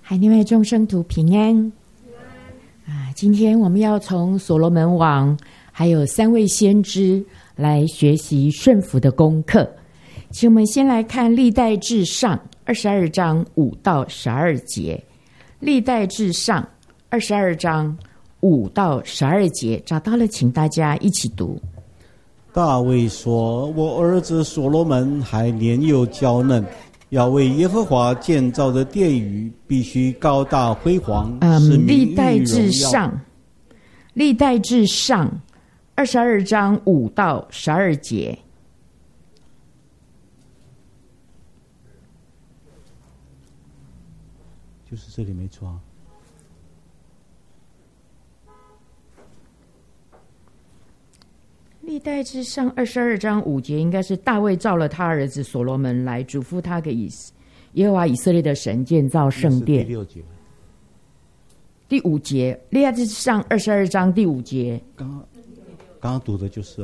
海内外众生图平安啊！今天我们要从所罗门王还有3位先知来学习顺服的功课。请我们先来看历代志上22章5到12节。历代志上22章5到12节，找到了请大家一起读。 大卫说：我儿子所罗门还年幼娇嫩，要为耶和华建造的殿宇必须高大辉煌，使名誉荣耀。历代志上 22章5到12节。 就是这里没错啊。 历代志上22章5节应该是大卫召了他儿子所罗门来，嘱咐他给耶和华以色列的神建造圣殿。 第6节， 第5节，历代志上22章第5节。 刚刚读的就是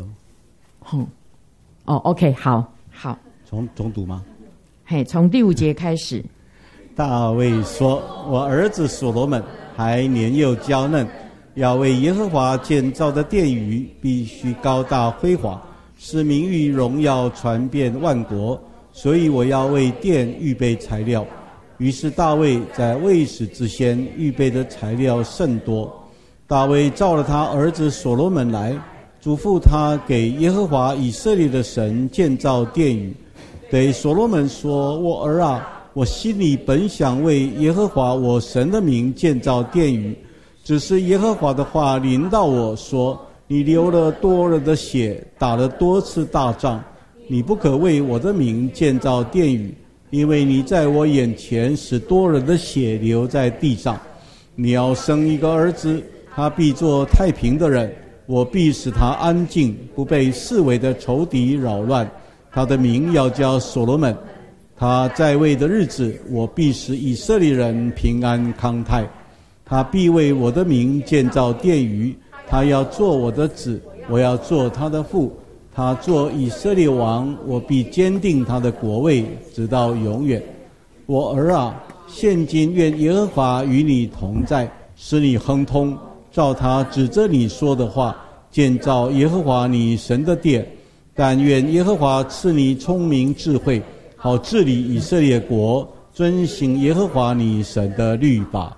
OK， 好， 重读吗？ 从第5节开始。 大卫说：我儿子所罗门还年幼娇嫩，要为耶和华建造的殿宇必须高大辉煌，使名誉荣耀传遍万国，所以我要为殿预备材料。于是大卫在未死之先预备的材料甚多。大卫召了他儿子所罗门来，嘱咐他给耶和华以色列的神建造殿宇。对所罗门说：我儿啊，我心里本想为耶和华我神的名建造殿宇，只是耶和华的话临到我说：你流了多人的血，打了多次大仗，你不可为我的名建造殿宇，因为你在我眼前使多人的血流在地上。你要生一个儿子，他必做太平的人，我必使他安静，不被四围的仇敌扰乱。他的名要叫所罗门。他在位的日子，我必使以色列人平安康泰。他必为我的名建造殿宇，他要做我的子，我要做他的父。他做以色列王，我必坚定他的国位，直到永远。我儿啊，现今愿耶和华与你同在，使你亨通，照他指着你说的话，建造耶和华你神的殿。但愿耶和华赐你聪明智慧，好治理以色列国，遵行耶和华你神的律法。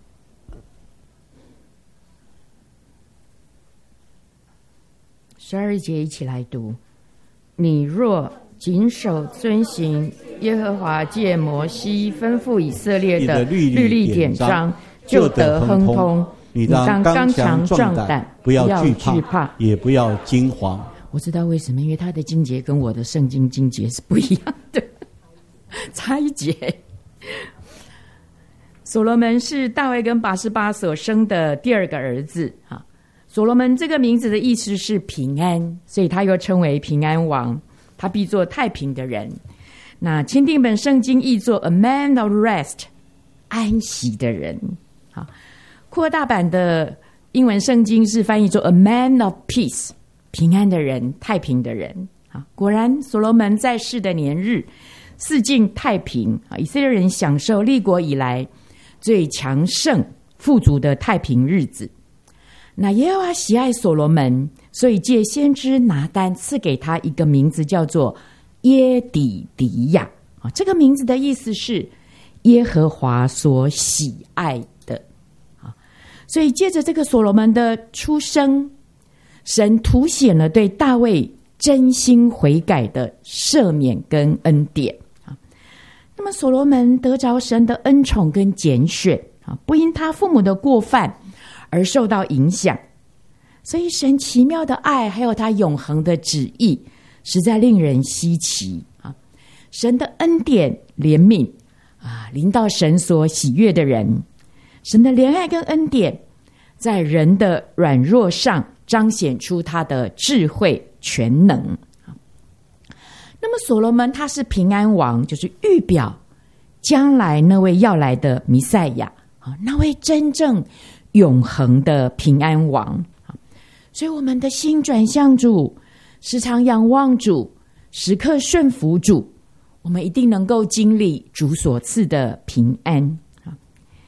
12节一起来读。你若谨守遵行耶和华借摩西吩咐以色列的律例典章，就得亨通。你当刚强壮胆，不要惧怕， 也不要惊惶。 我知道为什么，因为他的经节跟我的圣经经节是不一样的，差一节。所罗门是大卫跟拔示巴所生的第2个儿子。所罗门这个名字的意思是平安，所以他又称为平安王，他必做太平的人。那钦定本圣经译作 A man of rest， 安息的人。扩大版的英文圣经是翻译作 A man of peace， 平安的人，太平的人。果然所罗门在世的年日四境太平，以色列人享受立国以来最强盛富足的太平日子。那耶和华喜爱所罗门，所以借先知拿单赐给他一个名字，叫做耶底迪亚。这个名字的意思是耶和华所喜爱的。所以借着这个所罗门的出生，神凸显了对大卫真心悔改的赦免跟恩典。那么所罗门得着神的恩宠跟拣选，不因他父母的过犯而受到影响，所以神奇妙的爱还有他永恒的旨意实在令人稀奇。神的恩典怜悯临到神所喜悦的人，神的怜爱跟恩典在人的软弱上彰显出他的智慧全能。那么所罗门他是平安王，就是预表将来那位要来的弥赛亚，那位真正永恒的平安王。所以我们的心转向主，时常仰望主，时刻顺服主，我们一定能够经历主所赐的平安。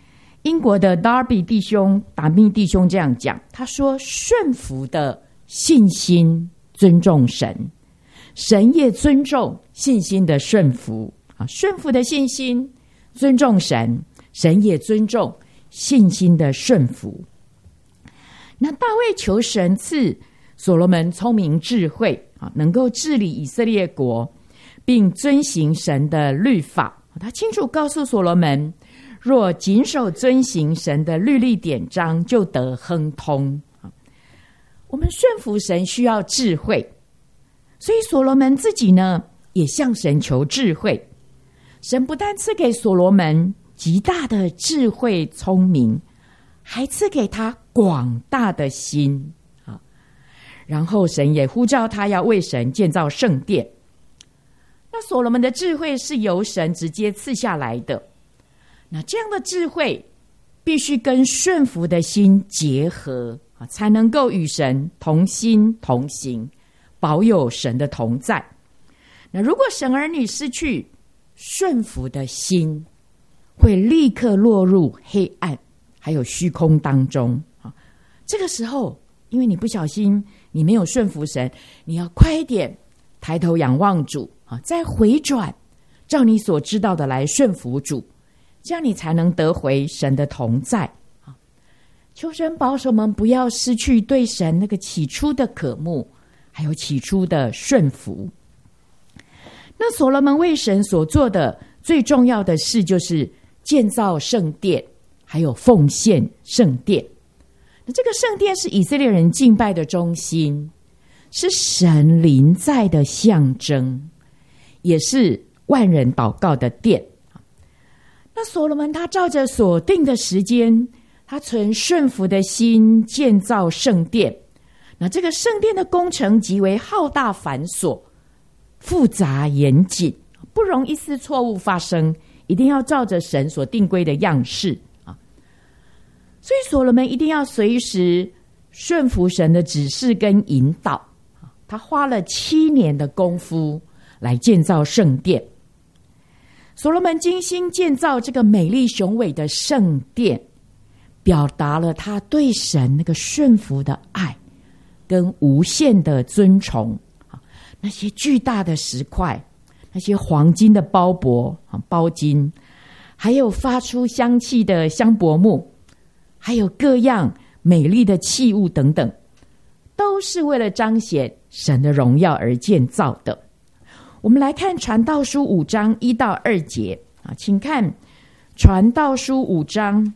英国的达密弟兄这样讲，他说顺服的信心尊重神，神也尊重信心的顺服啊，顺服的信心尊重神，神也尊重信心的顺服。那大卫求神赐所罗门聪明智慧啊，能够治理以色列国，并遵行神的律法。他清楚告诉所罗门，若谨守遵行神的律例典章，就得亨通。我们顺服神需要智慧，所以所罗门自己呢，也向神求智慧。神不但赐给所罗门极大的智慧聪明，还赐给他广大的心。然后神也呼召他要为神建造圣殿。那所罗门的智慧是由神直接赐下来的，那这样的智慧必须跟顺服的心结合，才能够与神同心同行，保有神的同在。那如果神儿女失去顺服的心，会立刻落入黑暗还有虚空当中。这个时候因为你不小心，你没有顺服神，你要快一点抬头仰望主，再回转照你所知道的来顺服主，这样你才能得回神的同在。求神保守我们不要失去对神那个起初的渴慕，还有起初的顺服。那所罗门为神所做的最重要的事，就是建造圣殿，还有奉献圣殿。那这个圣殿是以色列人敬拜的中心，是神临在的象征，也是万人祷告的殿。那所罗门他照着所定的时间，他存顺服的心建造圣殿。那这个圣殿的工程极为浩大繁琐，复杂严谨，不容一丝错误发生，一定要照着神所定规的样式。所以所罗门一定要随时顺服神的指示跟引导。他花了7年的功夫来建造圣殿。所罗门精心建造这个美丽雄伟的圣殿，表达了他对神那个顺服的爱跟无限的尊崇。那些巨大的石块，那些黄金的包金，还有发出香气的香柏木，还有各样美丽的器物等等，都是为了彰显神的荣耀而建造的。我们来看传道书5章1到2节，请看传道书5章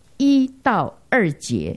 1到2节。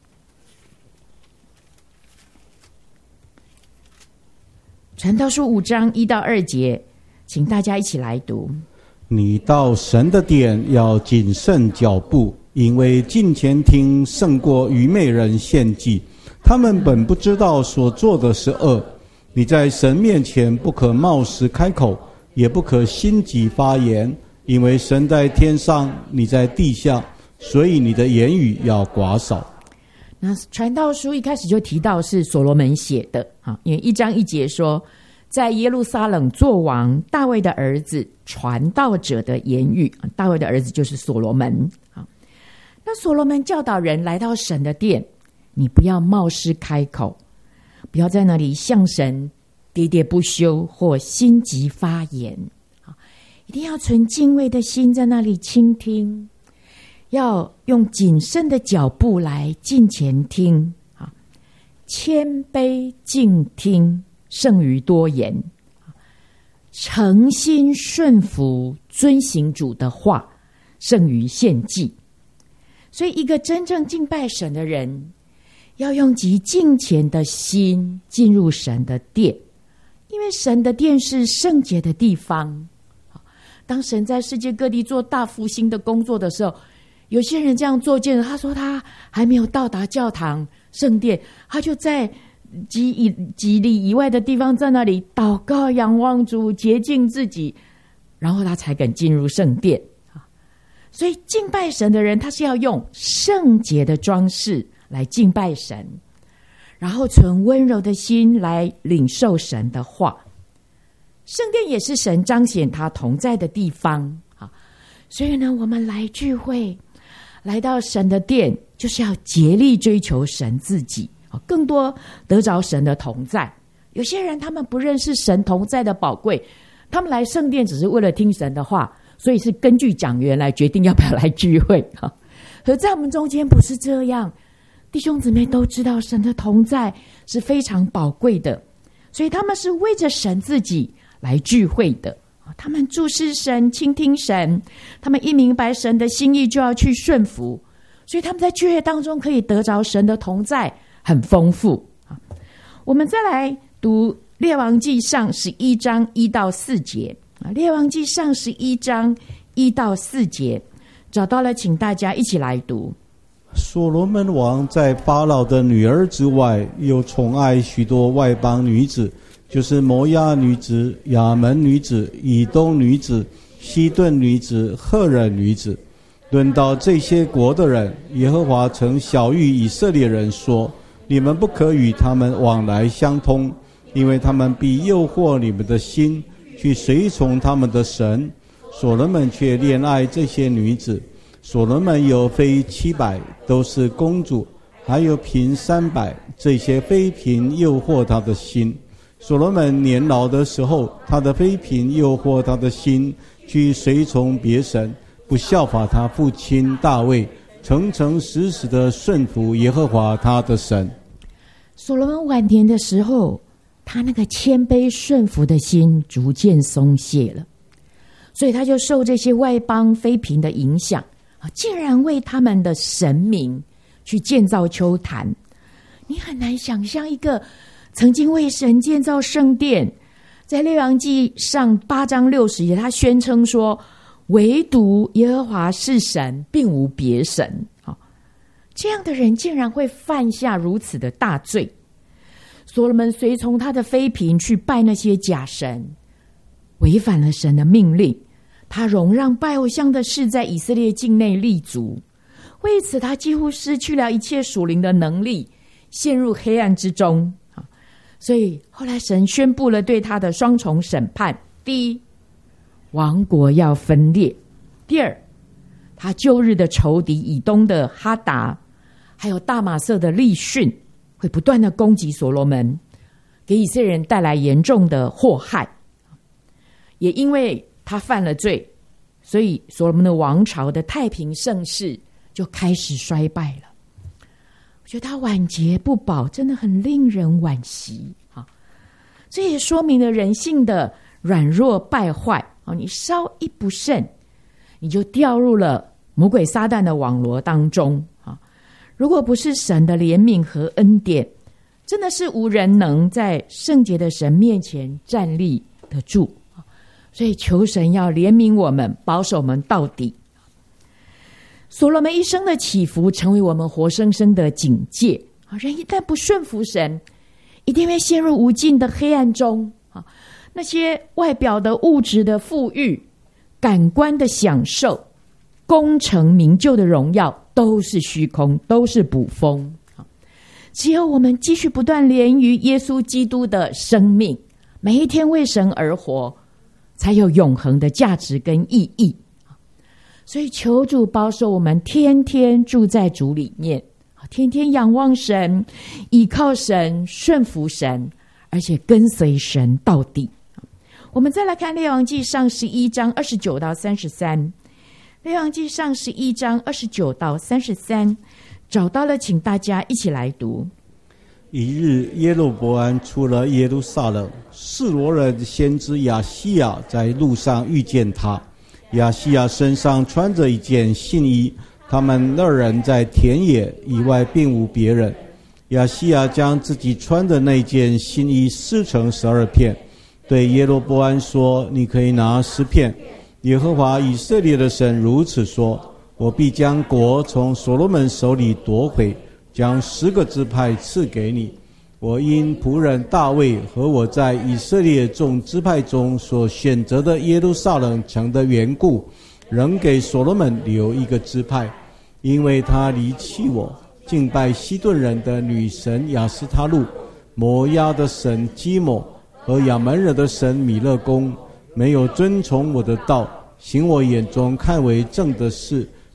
传道书5章1到2节，请大家一起来读。 你到神的殿要谨慎脚步，因为近前听胜过愚昧人献祭，他们本不知道所做的是恶。你在神面前不可冒失开口，也不可心急发言，因为神在天上，你在地下，所以你的言语要寡少。 那传道书一开始就提到是所罗门写的，因为1章1节说，在耶路撒冷作王大卫的儿子传道者的言语，大卫的儿子就是所罗门。那所罗门教导人来到神的殿，你不要冒失开口，不要在那里向神喋喋不休或心急发言，一定要存敬畏的心在那里倾听，要用谨慎的脚步来近前听，谦卑静听胜于多言，诚心顺服遵行主的话胜于献祭。所以一个真正敬拜神的人，要用极敬虔的心进入神的殿，因为神的殿是圣洁的地方。当神在世界各地做大复兴的工作的时候，有些人这样做见了，他说他还没有到达教堂圣殿，他就在几里以外的地方在那里祷告仰望主，洁净自己，然后他才敢进入圣殿。所以敬拜神的人，他是要用圣洁的装饰来敬拜神，然后存温柔的心来领受神的话。圣殿也是神彰显他同在的地方。所以呢，我们来聚会， 来到神的殿，就是要竭力追求神自己，更多得着神的同在。有些人他们不认识神同在的宝贵，他们来圣殿只是为了听神的话，所以是根据讲员来决定要不要来聚会。可在我们中间不是这样，弟兄姊妹都知道神的同在是非常宝贵的，所以他们是为着神自己来聚会的。他们注视神，倾听神，他们一明白神的心意就要去顺服，所以他们在聚会当中可以得着神的同在，很丰富。我们再来读列王纪上11章1到4节。列王纪上11章1到4节，找到了请大家一起来读。 所罗门王在法老的女儿之外，又宠爱许多外邦女子，就是摩押女子、亚门女子、以东女子、西顿女子、赫人女子。论到这些国的人，耶和华曾晓谕以色列人说：你们不可与他们往来相通，因为他们必诱惑你们的心，去随从他们的神。所罗门却恋爱这些女子。所罗门有妃700，都是公主，还有嫔300，这些妃嫔诱惑他的心。所罗门年老的时候，他的妃嫔诱惑他的心，去随从别神，不效法他父亲大卫，诚诚实实的顺服耶和华他的神。 所罗门晚年的时候，他那个谦卑顺服的心逐渐松懈了，所以他就受这些外邦妃嫔的影响，竟然为他们的神明去建造丘坛。你很难想象一个曾经为神建造圣殿，在列王纪上8章60节，他宣称说唯独耶和华是神，并无别神。这样的人竟然会犯下如此的大罪。所罗门随从他的妃嫔去拜那些假神，违反了神的命令，他容让拜偶像的事在以色列境内立足，为此他几乎失去了一切属灵的能力，陷入黑暗之中。所以后来神宣布了对他的双重审判：第一，王国要分裂；第二，他旧日的仇敌以东的哈达，还有大马色的利汛，会不断的攻击所罗门，给以色列人带来严重的祸害。也因为他犯了罪，所以所罗门的王朝的太平盛世就开始衰败了。我觉得他晚节不保，真的很令人惋惜。这也说明了人性的软弱败坏。你稍一不慎，你就掉入了魔鬼撒旦的网罗当中。如果不是神的怜悯和恩典，真的是无人能在圣洁的神面前站立得住。所以求神要怜悯我们，保守我们到底。所罗门一生的起伏成为我们活生生的警戒。人一旦不顺服神，一定会陷入无尽的黑暗中。那些外表的物质的富裕、感官的享受、功成名就的荣耀，都是虚空，都是捕风。只有我们继续不断连于耶稣基督的生命，每一天为神而活，才有永恒的价值跟意义。所以求主保守我们天天住在主里面，天天仰望神，倚靠神，顺服神，而且跟随神到底。我们再来看列王纪上11章29到33。列王纪上11章29到33，找到了，请大家一起来读。 一日，耶罗波安出了耶路撒冷，示罗人先知亚西亚在路上遇见他。亚西亚身上穿着一件信衣，他们2人在田野以外并无别人。亚西亚将自己穿的那件信衣撕成12片，对耶罗波安说：你可以拿10片。耶和华以色列的神如此说：我必将国从所罗门手里夺回，将10个支派赐给你。我因仆人大卫和我在以色列众支派中所选择的耶路撒冷城的缘故，仍给所罗门留一个支派，因为他离弃我，敬拜西顿人的女神亚斯他路，摩押的神基抹和亚门人的神米勒公，没有遵从我的道，行我眼中看为正的事，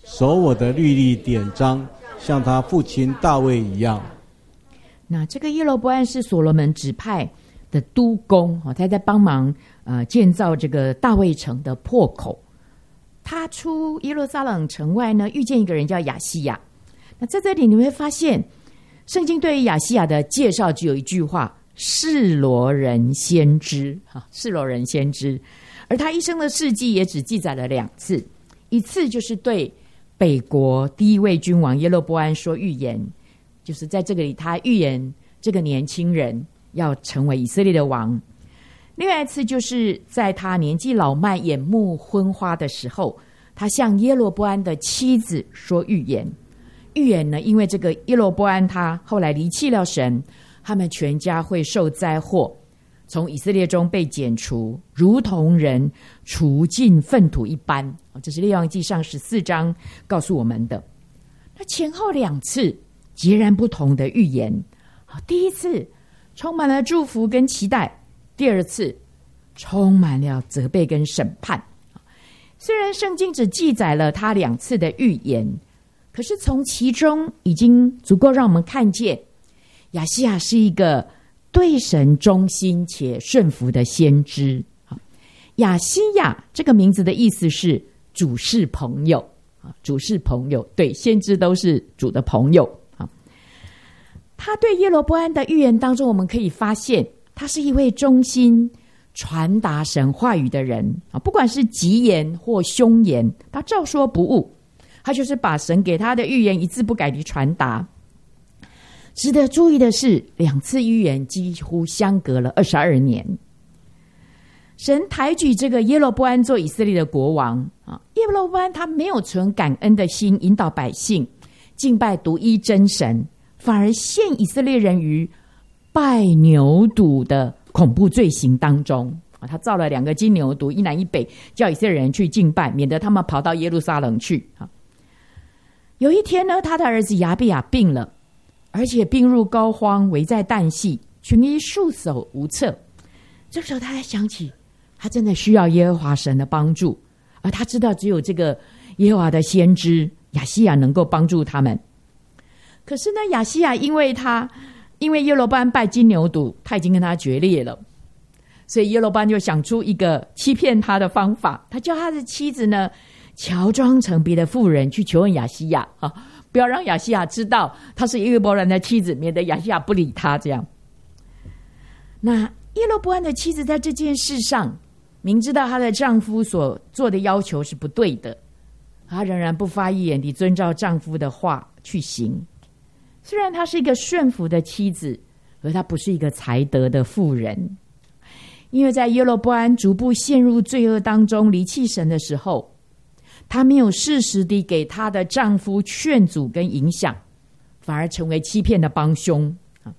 守我的律例典章，像他父亲大卫一样。 那这个耶罗波安是所罗门指派的督工，他在帮忙建造这个大卫城的破口。他出耶路撒冷城外呢，遇见一个人叫亚西亚。那在这里你会发现，圣经对于亚西亚的介绍只有一句话：示罗人先知。示罗人先知，而他一生的事迹也只记载了2次，一次就是对北国第一位君王耶罗波安说预言，就是在这个里他预言这个年轻人要成为以色列的王。另外一次就是在他年纪老迈眼目昏花的时候，他向耶罗波安的妻子说预言。预言呢，因为这个耶罗波安他后来离弃了神，他们全家会受灾祸，从以色列中被剪除，如同人除尽粪土一般。这是列王纪上14章告诉我们的。那前后2次截然不同的预言，第一次充满了祝福跟期待，第二次充满了责备跟审判。虽然圣经只记载了他2次的预言，可是从其中已经足够让我们看见亚西亚是一个对神忠心且顺服的先知。亚西亚这个名字的意思是主是朋友，主是朋友，对，先知都是主的朋友。他对耶罗波安的预言当中，我们可以发现他是一位忠心传达神话语的人，不管是吉言或凶言，他照说不误，他就是把神给他的预言一字不改地传达。值得注意的是，2次预言几乎相隔了22年。神抬举这个耶罗波安做以色列的国王，耶罗波安他没有存感恩的心，引导百姓敬拜独一真神，反而陷以色列人于拜牛犊的恐怖罪行当中。他造了2个金牛犊，一南一北，叫以色列人去敬拜，免得他们跑到耶路撒冷去。有一天呢，他的儿子亚比亚病了，而且病入膏肓，危在旦夕，群医束手无策。这时候他才想起，他真的需要耶和华神的帮助，而他知道只有这个耶和华的先知亚西亚能够帮助他们。可是呢，亚西亚因为耶罗波安拜金牛犊，他已经跟他决裂了，所以耶罗波安就想出一个欺骗他的方法，他叫他的妻子呢乔装成别的妇人去求问亚西亚，不要让亚西亚知道他是耶罗波安的妻子，免得亚西亚不理他。这样，那耶罗波安的妻子在这件事上明知道她的丈夫所做的要求是不对的，她仍然不发一言地遵照丈夫的话去行。虽然她是一个顺服的妻子，而她不是一个才德的妇人。因为在耶罗波安逐步陷入罪恶当中离弃神的时候，她没有适时地给她的丈夫劝阻跟影响，反而成为欺骗的帮凶。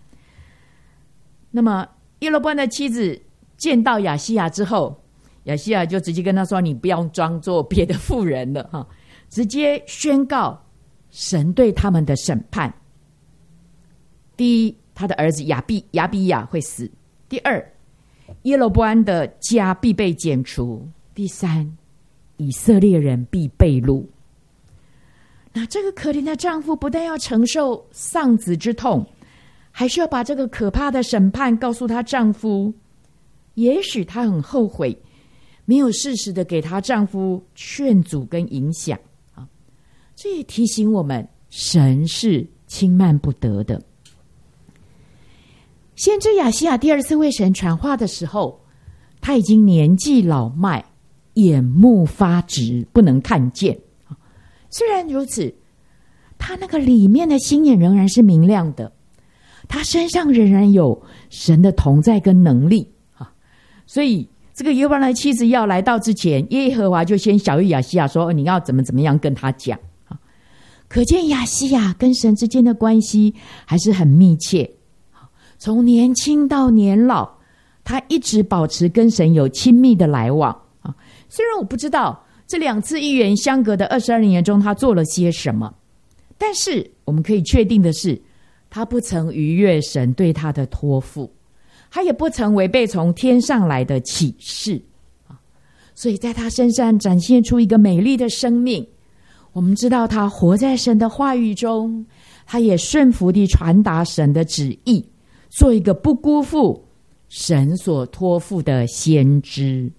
那么耶罗波安的妻子见到亚西亚之后，亚西亚就直接跟他说，你不要装作别的妇人了，直接宣告神对他们的审判。第一，他的儿子亚比亚会死；第二，耶罗波安的家必被剪除；第三，以色列人必被掳。那这个可怜的丈夫不但要承受丧子之痛，还是要把这个可怕的审判告诉她丈夫。也许她很后悔没有适时的给她丈夫劝阻跟影响。这也提醒我们，神是轻慢不得的。先知亚西亚第2次为神传话的时候，他已经年纪老迈，眼目发直，不能看见。虽然如此，他那个里面的心眼仍然是明亮的，他身上仍然有神的同在跟能力。所以这个耶和华的妻子要来到之前，耶和华就先晓谕亚西亚说，你要怎么样跟他讲。可见亚西亚跟神之间的关系还是很密切，从年轻到年老，他一直保持跟神有亲密的来往。虽然我不知道这2次预言相隔的22年中他做了些什么，但是我们可以确定的是，他不曾逾越神对他的托付，他也不曾违背从天上来的启示。所以在他身上展现出一个美丽的生命， 我们知道他活在神的话语中，他也顺服地传达神的旨意，做一个不辜负神所托付的先知。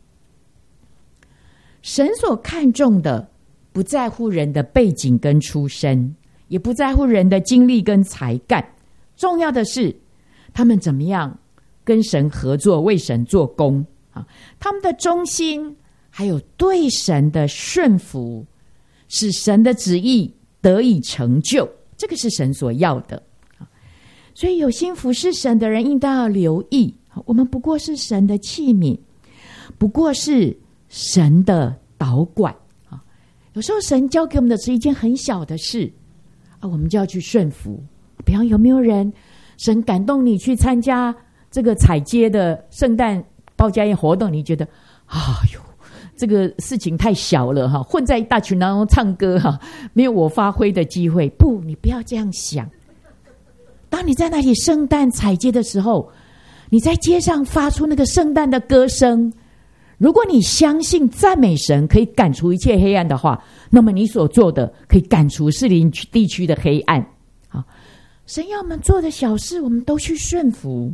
神所看重的不在乎人的背景跟出身，也不在乎人的经历跟才干，重要的是他们怎么样跟神合作，为神做工啊！他们的忠心还有对神的顺服，使神的旨意得以成就，这个是神所要的。所以有心服侍神的人应当要留意，我们不过是神的器皿，不过是神的导管。有时候神交给我们的是一件很小的事我们就要去顺服。比方有没有人神感动你去参加这个踩街的圣诞报家宴活动，你觉得这个事情太小了混在一大群当中唱歌没有我发挥的机会。不，你不要这样想。当你在那里圣诞踩街的时候，你在街上发出那个圣诞的歌声，如果你相信赞美神可以赶除一切黑暗的话，那么你所做的可以赶除士林地区的黑暗。神要我们做的小事，我们都去顺服。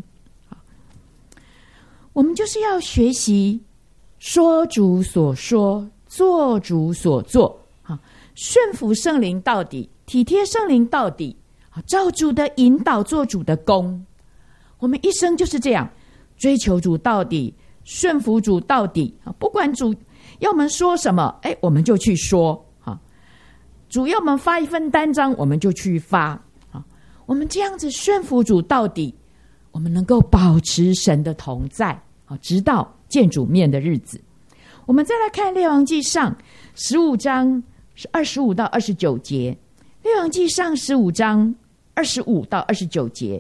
我们就是要学习说主所说，做主所做，顺服圣灵到底，体贴圣灵到底，照主的引导做主的工。我们一生就是这样，追求主到底，顺服主到底。不管主要我们说什么，我们就去说。主要我们发一份单张，我们就去发。我们这样子顺服主到底，我们能够保持神的同在，直到见主面的日子。我们再来看列王记上15章25到29节。列王记上15章25到29节。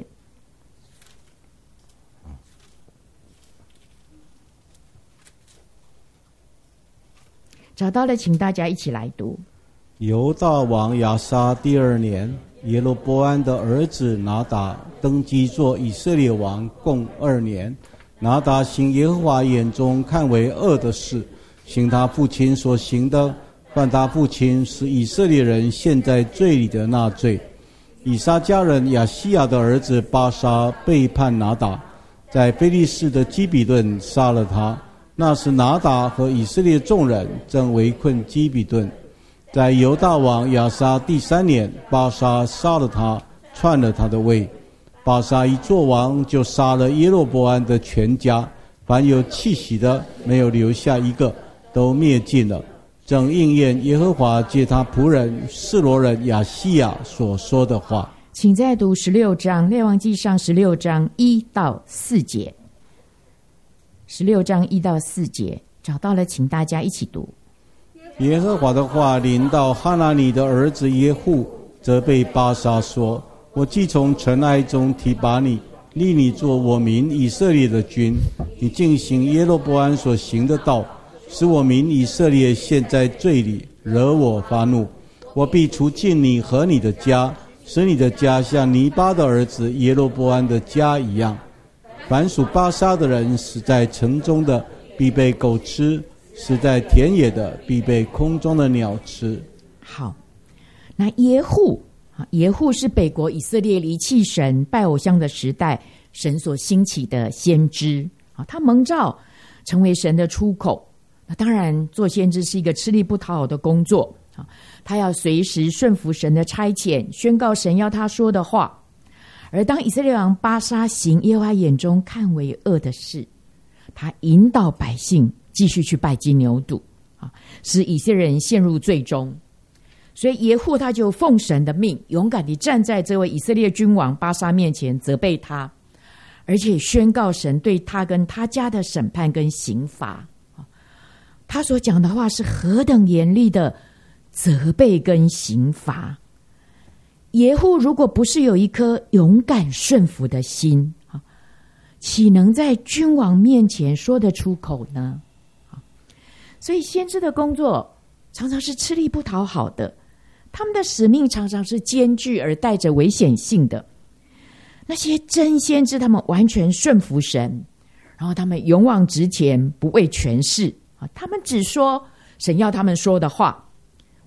找到了，请大家一起来读。 犹大王亚撒第2年，耶罗波安的儿子拿达登基做以色列王，共2年。拿达行耶和华眼中看为恶的事，行他父亲所行的，犯他父亲使以色列人陷在罪里的那罪。以撒家人亚西亚的儿子巴沙背叛拿达，在非利士的基比顿杀了他。那时拿达和以色列众人正围困基比顿。在犹大王亚撒第3年，巴沙杀了他，篡了他的位。巴沙一作王，就杀了耶罗波安的全家，凡有气息的，没有留下一个，都灭尽了。正应验耶和华借他仆人示罗人亚西亚所说的话。 请再读16章，列王记上16章1到4节。16章1到4节，找到了，请大家一起读。 耶和华的话临到哈拿尼的儿子耶户，责备巴沙说：我既从尘埃中提拔你，立你做我民以色列的君，你竟行耶罗波安所行的道，使我民以色列陷在罪里，惹我发怒。我必除尽你和你的家，使你的家像尼巴的儿子耶罗波安的家一样。凡属巴沙的人，死在城中的必被狗吃，死在田野的必被空中的鸟吃。 好，那耶户是北国以色列离弃神拜偶像的时代神所兴起的先知，他蒙召成为神的出口。那当然做先知是一个吃力不讨好的工作，他要随时顺服神的差遣，宣告神要他说的话。而当以色列王巴沙行耶和华眼中看为恶的事，他引导百姓继续去拜金牛犊，使以色列人陷入罪中。所以耶户他就奉神的命，勇敢地站在这位以色列君王巴沙面前，责备他，而且宣告神对他跟他家的审判跟刑罚。他所讲的话是何等严厉的责备跟刑罚。耶户如果不是有一颗勇敢顺服的心，岂能在君王面前说得出口呢？所以先知的工作常常是吃力不讨好的，他们的使命常常是艰巨而带着危险性的。那些真先知，他们完全顺服神，然后他们勇往直前，不畏权势，他们只说神要他们说的话。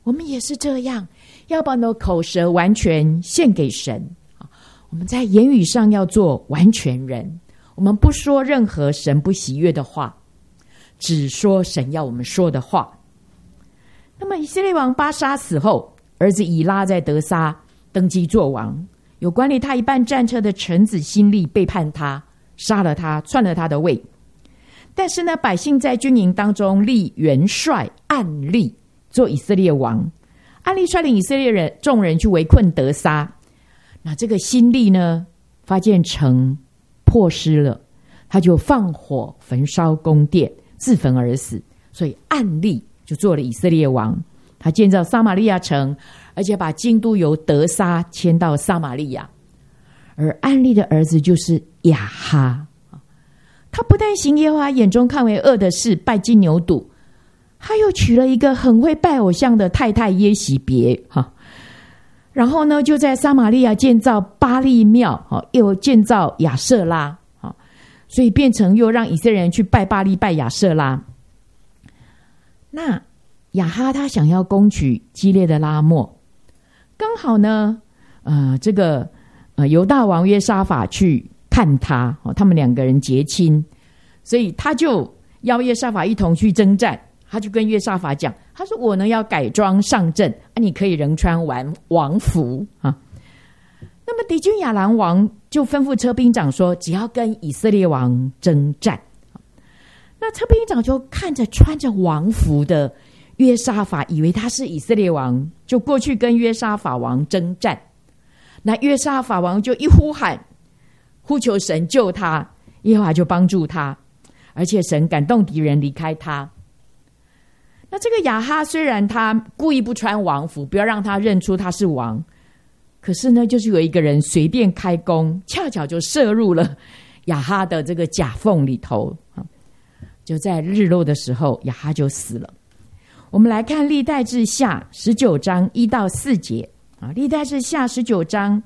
我们也是这样，要把那口舌完全献给神。我们在言语上要做完全人，我们不说任何神不喜悦的话，只说神要我们说的话。那么以色列王巴沙死后，儿子以拉在得撒登基做王，有管理他一半战车的臣子辛利背叛他，杀了他，篡了他的位。但是呢，百姓在军营当中立元帅暗利做以色列王，暗利率领以色列众人去围困得撒。那这个辛利呢，发现城破失了，他就放火焚烧宫殿，自焚而死。所以暗利就做了以色列王，他建造撒玛利亚城，而且把京都由得撒迁到撒玛利亚。而暗利的儿子就是亚哈，他不但行耶和华眼中看为恶的事，拜金牛犊，他又娶了一个很会拜偶像的太太耶洗别。然后呢，就在撒玛利亚建造巴力庙，又建造亚舍拉，所以变成又让以色列人去拜巴力拜亚舍拉。那亚哈他想要攻取基列的拉末，刚好呢这个犹大王约沙法去看他，他们两个人结亲，所以他就邀约沙法一同去征战。他就跟约沙法讲，他说我呢要改装上阵，你可以仍穿王服啊。那么敌军亚兰王就吩咐车兵长说，只要跟以色列王征战。那车兵长就看着穿着王服的约沙法，以为他是以色列王，就过去跟约沙法王征战。那约沙法王就一呼喊，呼求神救他，耶和华就帮助他，而且神感动敌人离开他。那这个亚哈虽然他故意不穿王服，不要让他认出他是王，可是呢，就是有一个人随便开弓，恰巧就射入了亚哈的这个甲缝里头，就在日落的时候，亚哈就死了。我们来看历代志下19章1到4节啊，历代志下19章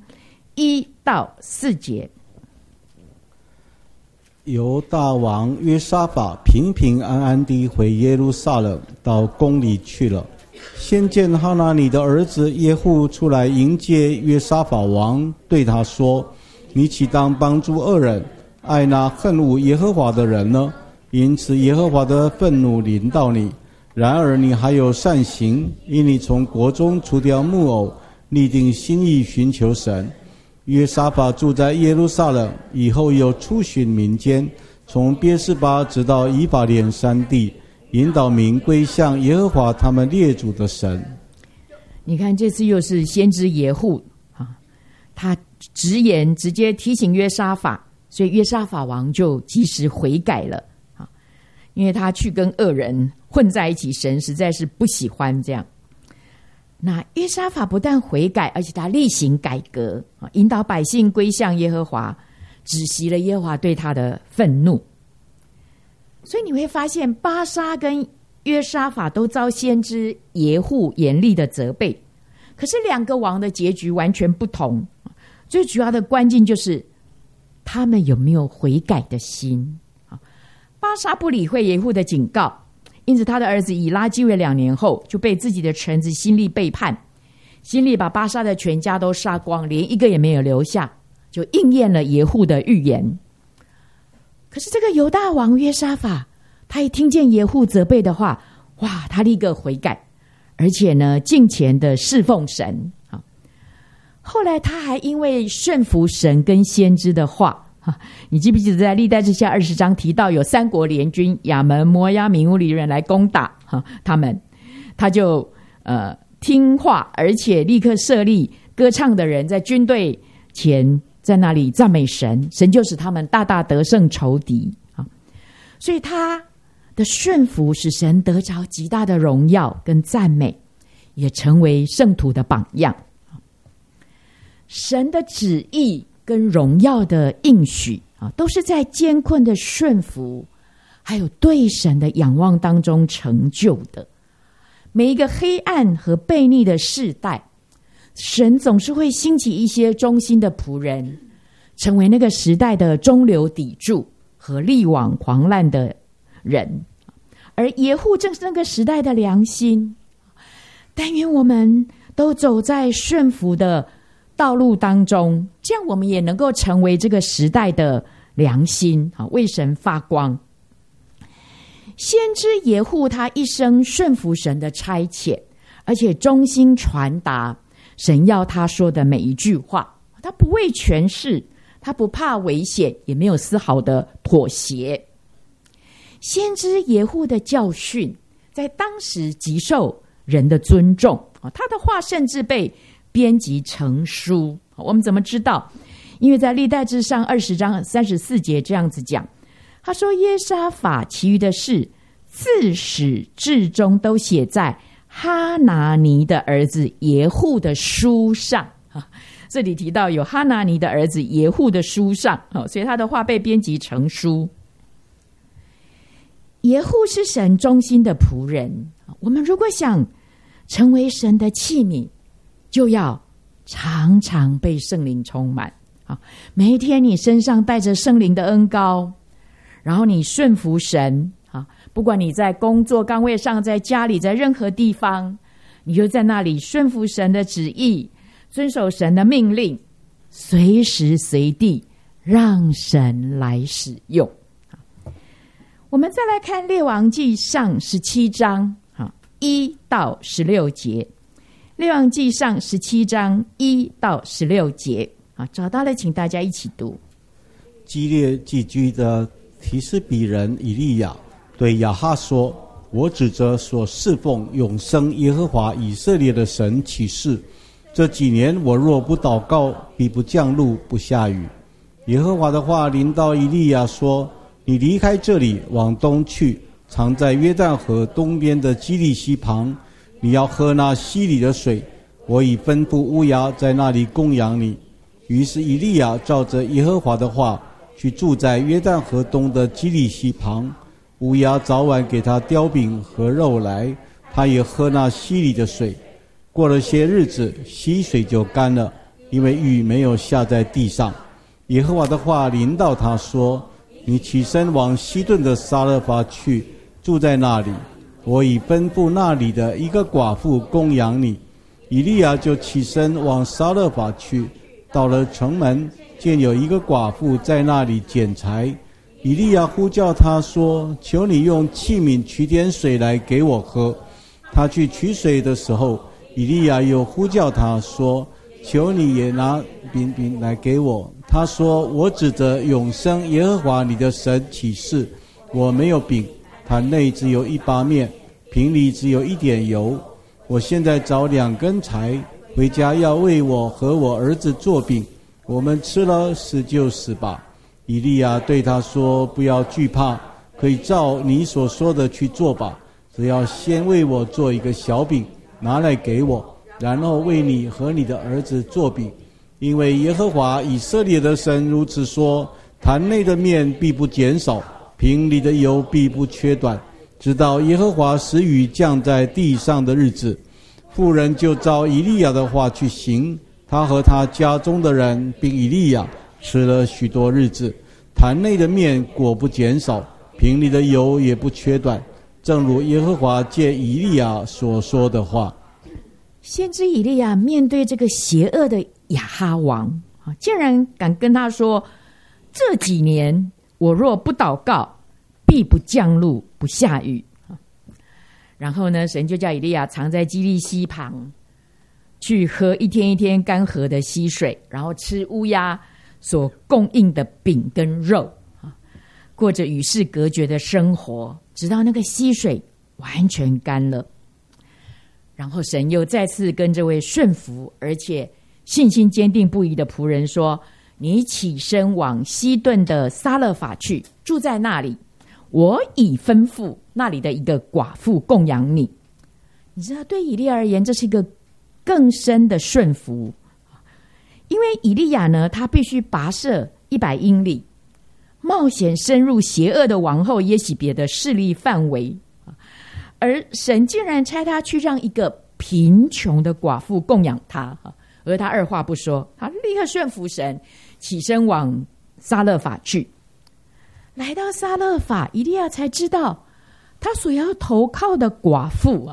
1到4节。 犹大王约沙法平平安安地回耶路撒冷，到宫里去了。先见哈拿尼的儿子耶户出来迎接约沙法王，对他说：你岂当帮助恶人，爱那恨恶耶和华的人呢？因此耶和华的愤怒临到你。然而你还有善行，因你从国中除掉木偶，立定心意寻求神。约沙法住在耶路撒冷，以后又出巡民间，从别是巴直到以法莲山地，引导民归向耶和华他们列祖的神。 你看这次又是先知耶户他直言直接提醒约沙法，所以约沙法王就及时悔改了，因为他去跟恶人混在一起，神实在是不喜欢这样。那约沙法不但悔改，而且他厉行改革，引导百姓归向耶和华，止息了耶和华对他的愤怒。所以你会发现巴沙跟约沙法都遭先知耶户严厉的责备，可是两个王的结局完全不同。最主要的关键就是他们有没有悔改的心。巴沙不理会耶户的警告，因此他的儿子以拉继位2年后，就被自己的臣子辛利背叛。辛利把巴沙的全家都杀光，连一个也没有留下，就应验了耶户的预言。可是这个犹大王约沙法，他一听见耶户责备的话，哇，他立刻悔改，而且呢，敬虔的侍奉神。后来他还因为顺服神跟先知的话，你记不记得在历代志下20章提到有3国联军亚门、摩押、民乌里人来攻打他们，他就听话，而且立刻设立歌唱的人在军队前在那里赞美神，神就使他们大大得胜仇敌。所以他的顺服使神得着极大的荣耀跟赞美，也成为圣徒的榜样。神的旨意跟荣耀的应许都是在艰困的顺服还有对神的仰望当中成就的。每一个黑暗和悖逆的世代，神总是会兴起一些忠心的仆人，成为那个时代的中流砥柱和力挽狂澜的人。而耶户正是那个时代的良心， 但愿我们都走在顺服的道路当中，这样我们也能够成为这个时代的良心，为神发光。先知耶户他一生顺服神的差遣，而且忠心传达神要他说的每一句话，他不畏权势，他不怕危险，也没有丝毫的妥协。先知耶户的教训在当时极受人的尊重，他的话甚至被编辑成书。我们怎么知道？因为在历代志上20章34节这样子讲，他说耶沙法其余的事自始至终都写在哈拿尼的儿子耶户的书上。这里提到有哈拿尼的儿子耶户的书上，所以他的话被编辑成书。耶户是神忠心的仆人，我们如果想成为神的器皿，就要常常被圣灵充满。每一天你身上带着圣灵的恩膏，然后你顺服神，不管你在工作岗位上，在家里，在任何地方，你就在那里顺服神的旨意，遵守神的命令，随时随地让神来使用。我们再来看列王纪上17章1到16节，列王纪上17章1到16节，找到了请大家一起读。 基列寄居的提斯比人以利亚对亚哈说，我指着所侍奉永生耶和华以色列的神起誓，这几年我若不祷告，必不降露不下雨。耶和华的话临到以利亚说，你离开这里往东去，藏在约旦河东边的基利溪旁，你要喝那溪里的水，我已吩咐乌鸦在那里供养你。于是以利亚照着耶和华的话去住在约旦河东的基利溪旁，乌鸦早晚给他叼饼和肉来，他也喝那溪里的水。过了些日子，溪水就干了，因为雨没有下在地上。耶和华的话临到他说，你起身往西顿的撒勒法去，住在那里，我已吩咐那里的一个寡妇供养你。以利亚就起身往撒勒法去，到了城门，见有一个寡妇在那里捡柴。以利亚呼叫他说，求你用器皿取点水来给我喝。他去取水的时候，以利亚又呼叫他说，求你也拿饼来给我。他说，我指着永生耶和华你的神起誓，我没有饼，坛内只有一把面，瓶里只有一点油。我现在找2根柴，回家要为我和我儿子做饼，我们吃了死就死吧。以利亚对他说，不要惧怕，可以照你所说的去做吧，只要先为我做一个小饼，拿来给我，然后为你和你的儿子做饼。因为耶和华以色列的神如此说，坛内的面必不减少，瓶里的油必不缺短，直到耶和华使雨降在地上的日子。妇人就照以利亚的话去行，他和他家中的人并以利亚吃了许多日子，坛内的面果不减少，瓶里的油也不缺短，正如耶和华借以利亚所说的话。 先知以利亚面对这个邪恶的亚哈王，竟然敢跟他说，这几年我若不祷告，必不降露不下雨。然后呢，神就叫以利亚藏在基利溪旁，去喝一天一天干涸的溪水，然后吃乌鸦所供应的饼跟肉，过着与世隔绝的生活，直到那个溪水完全干了。然后神又再次跟这位顺服而且信心坚定不移的仆人说，你起身往西顿的撒勒法去，住在那里，我已吩咐那里的一个寡妇供养你。你知道，对以利亚而言，这是一个更深的顺服，因为以利亚呢，他必须跋涉100英里，冒险深入邪恶的王后耶洗别的势力范围，而神竟然差他去让一个贫穷的寡妇供养他，而他二话不说，他立刻顺服神，起身往撒勒法去。来到撒勒法，以利亚才知道他所要投靠的寡妇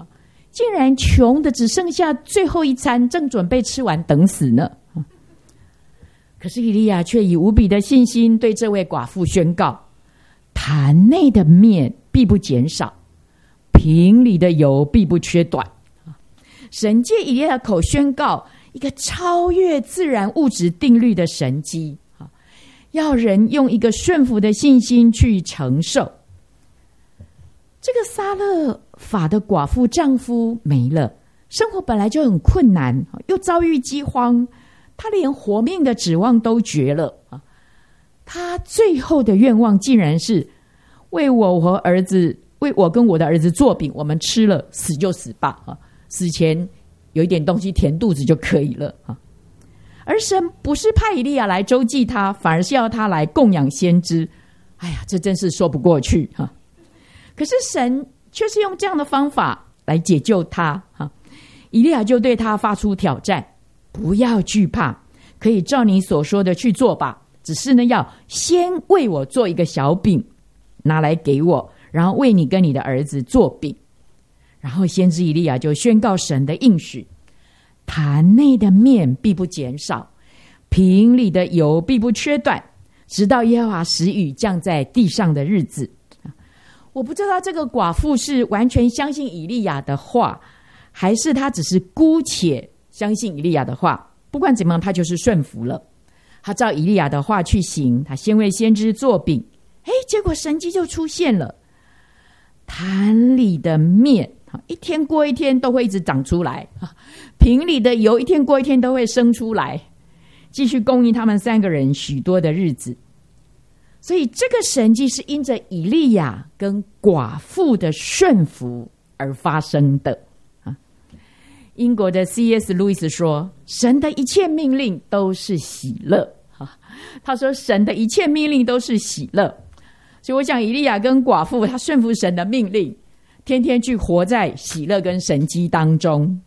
竟然穷的只剩下最后一餐，正准备吃完等死呢。可是以利亚却以无比的信心对这位寡妇宣告：坛内的面必不减少，瓶里的油必不缺短。神借以利亚的口宣告一个超越自然物质定律的神迹，要人用一个顺服的信心去承受。这个撒勒法的寡妇丈夫没了，生活本来就很困难，又遭遇饥荒，她连活命的指望都绝了。她最后的愿望竟然是为我跟我的儿子做饼，我们吃了死就死吧，死前有一点东西填肚子就可以了。而神不是派以利亚来周济他，反而是要他来供养先知。哎呀，这真是说不过去。可是神却是用这样的方法来解救他。以利亚就对他发出挑战：不要惧怕，可以照你所说的去做吧，只是呢，要先为我做一个小饼，拿来给我，然后为你跟你的儿子做饼。然后先知以利亚就宣告神的应许：坛内的面必不减少，瓶里的油必不缺短，直到耶和华使雨降在地上的日子。我不知道这个寡妇是完全相信以利亚的话，还是她只是姑且相信以利亚的话。不管怎么样，她就是顺服了，她照以利亚的话去行。她先为先知做饼，结果神迹就出现了。坛里的面一天过一天都会一直长出来，瓶里的油一天过一天都会生出来，继续供应他们3个人许多的日子。所以这个神迹是因着以利亚跟寡妇的顺服而发生的。英国的 C.S. 路易斯说，神的一切命令都是喜乐。他说神的一切命令都是喜乐。所以我想以利亚跟寡妇他顺服神的命令，天天去活在喜乐跟神迹当中。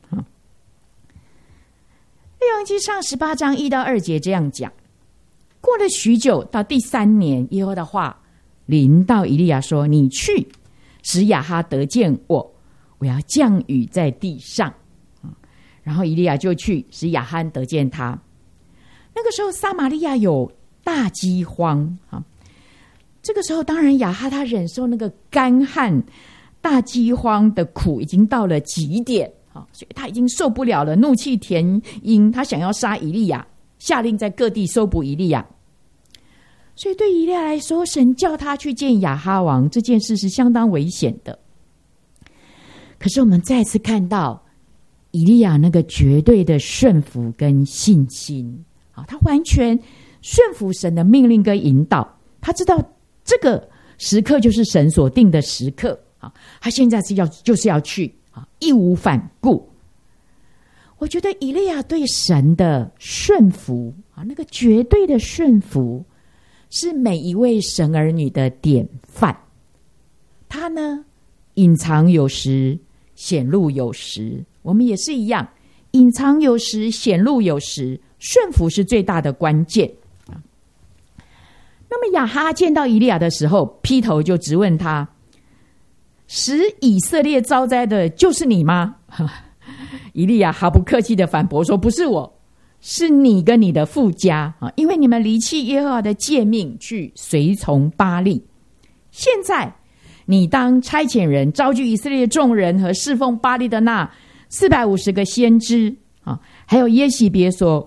列王纪上18章1到2节这样讲：过了许久，到第3年，耶和华的话临到以利亚说：你去使亚哈得见我，我要降雨在地上。然后以利亚就去使亚哈得见他。那个时候撒玛利亚有大饥荒，这个时候当然亚哈他忍受那个干旱大饥荒的苦已经到了极点，所以他已经受不了了，怒气填膺，他想要杀以利亚，下令在各地搜捕以利亚。所以对以利亚来说，神叫他去见亚哈王这件事是相当危险的。可是我们再次看到以利亚那个绝对的顺服跟信心，他完全顺服神的命令跟引导，他知道这个时刻就是神所定的时刻，他现在就是要去，义无反顾。我觉得以利亚对神的顺服，那个绝对的顺服，是每一位神儿女的典范。他呢，隐藏有时，显露有时。我们也是一样，隐藏有时，显露有时，顺服是最大的关键。那么亚哈见到以利亚的时候，劈头就直问他：使以色列遭灾的就是你吗？以利亚毫不客气的反驳说：不是我，是你跟你的父家，因为你们离弃耶和华的诫命，去随从巴力。现在你当差遣人招聚以色列众人和侍奉巴力的那450个先知，还有耶洗别所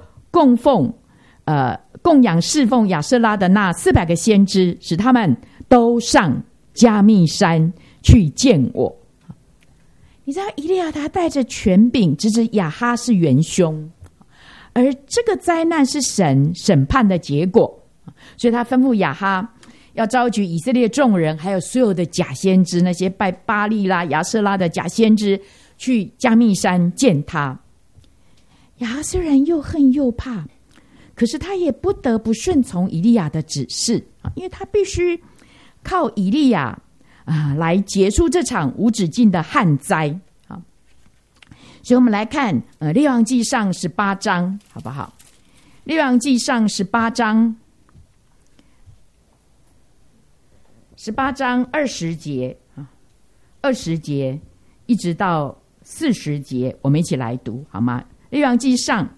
供养侍奉亚舍拉的那400个先知，使他们都上加密山去见我。你知道以利亚他带着权柄直指亚哈是元凶，而这个灾难是神审判的结果，所以他吩咐亚哈要召集以色列众人，还有所有的假先知，那些拜巴力啦、亚舍拉的假先知，去加密山见他。亚哈虽然又恨又怕，可是他也不得不顺从以利亚的指示，因为他必须靠以利亚来结束这场无止境的旱灾。所以我们来看列王纪上18章好不好？列王纪上18章20节，20节一直到 40节，我们一起来读好吗？列王记上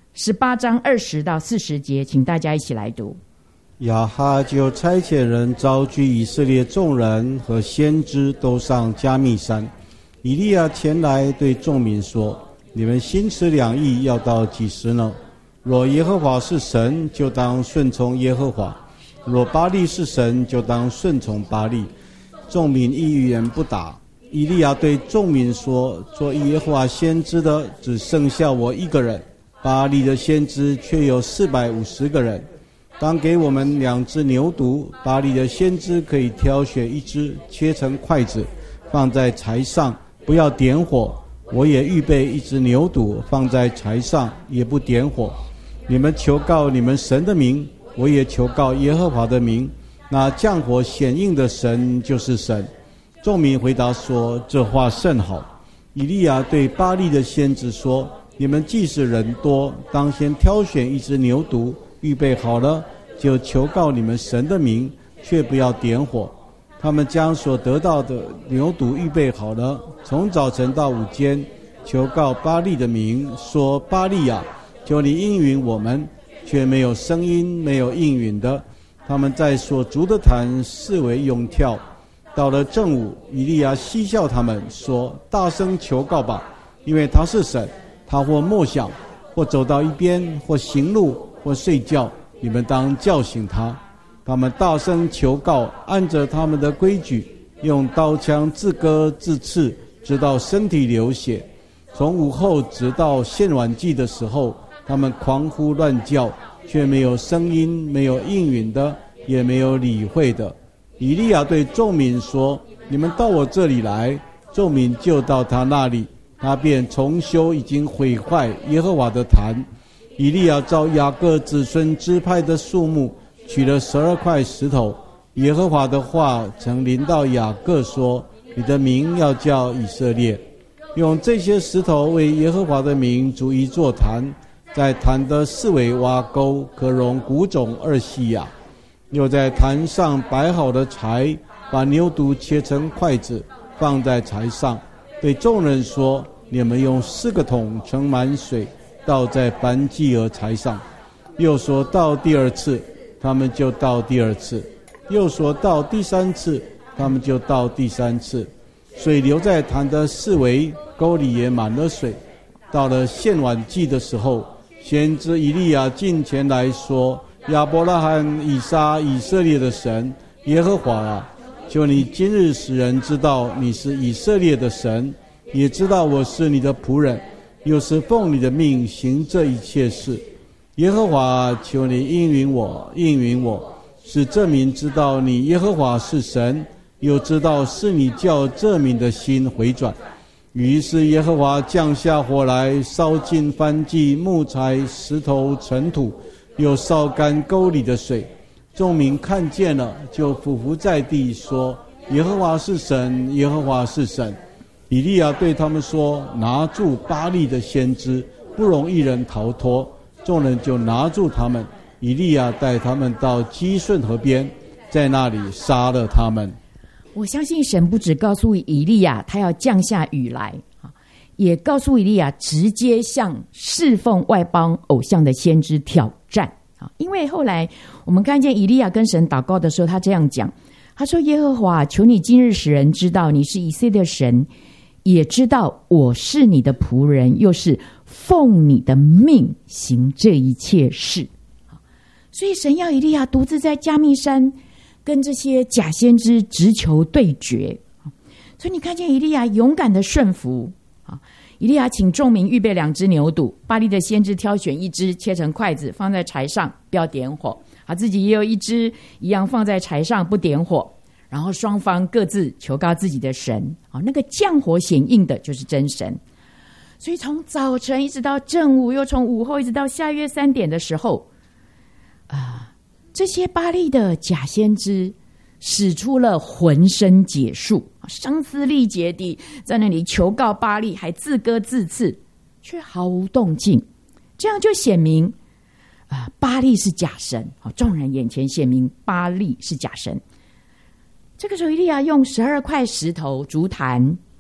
18章20到40节，请大家一起来读。 亚哈就差遣人召集以色列众人和先知都上加密山。以利亚前来对众民说：你们心持两意要到几时呢？若耶和华是神，就当顺从耶和华；若巴力是神，就当顺从巴力。众民一言不答。以利亚对众民说：做耶和华先知的只剩下我一个人，巴力的先知却有450个人。当给我们2只牛犊，巴力的先知可以挑选1只，切成筷子，放在柴上，不要点火。我也预备1只牛犊，放在柴上，也不点火。你们求告你们神的名，我也求告耶和华的名。那降火显应的神就是神。众民回答说：这话甚好。以利亚对巴力的先知说：你们既是人多，当先挑选1只牛犊，预备好了，就求告你们神的名，却不要点火。他们将所得到的牛犊预备好了，从早晨到午间，求告巴力的名，说：巴力呀，求你应允我们。却没有声音，没有应允的。他们在所筑的坛四围拥跳。到了正午，以利亚嬉笑他们，说：大声求告吧，因为他是神。他或默想，或走到一边，或行路，或睡觉，你们当叫醒他。他们大声求告，按着他们的规矩，用刀枪自割自刺，直到身体流血。从午后直到献晚祭的时候，他们狂呼乱叫，却没有声音，没有应允的，也没有理会的。以利亚对众民说：你们到我这里来。众民就到他那里，他便重修已经毁坏耶和华的坛。以利亚照雅各子孙支派的数目，取了12块石头。耶和华的话曾临到雅各说：你的名要叫以色列。用这些石头为耶和华的名筑一座坛，在坛的四围挖沟，可容谷种2细亚。又在坛上摆好的柴，把牛犊切成筷子，放在柴上，对众人说：你们用4个桶盛满水，倒在燔祭和柴上。又说到第2次，他们就到第2次；又说到第3次，他们就到第3次。水流在坛的四围，沟里也满了水。到了献晚祭的时候，先知以利亚近前来说：亚伯拉罕、以撒、以色列的神耶和华啊，求你今日使人知道你是以色列的神，也知道我是你的仆人，又是奉你的命行这一切事。耶和华啊，求你应允我，应允我，使这民知道你耶和华是神，又知道是你叫这民的心回转。于是耶和华降下火来，烧尽燔祭、木材、石头、尘土，又烧干沟里的水。众民看见了，就俯伏在地说：耶和华是神，耶和华是神。以利亚对他们说：拿住巴力的先知，不容一人逃脱。众人就拿住他们。以利亚带他们到基顺河边，在那里杀了他们。 我相信神不只告诉以利亚他要降下雨来，也告诉以利亚直接向侍奉外邦偶像的先知挑战。因为后来我们看见以利亚跟神祷告的时候，他这样讲，他说：耶和华，求你今日使人知道你是以色列的神，也知道我是你的仆人，又是奉你的命行这一切事。所以神要以利亚独自在加密山跟这些假先知直球对决。所以你看见以利亚勇敢的顺服。以利亚请众民预备2只牛犊，巴力的先知挑选1只，切成筷子，放在柴上，不要点火。自己也有1只一样放在柴上，不点火。然后双方各自求告自己的神。那个降火显应的就是真神。所以从早晨一直到正午，又从午后一直到下月3点的时候，这些巴力的假先知使出了浑身解数，声嘶力竭地在那里求告巴力，还自割自刺，却毫无动静。这样就显明巴力是假神。众人眼前显明巴力是假神。这个时候以利亚用12块石头筑坛，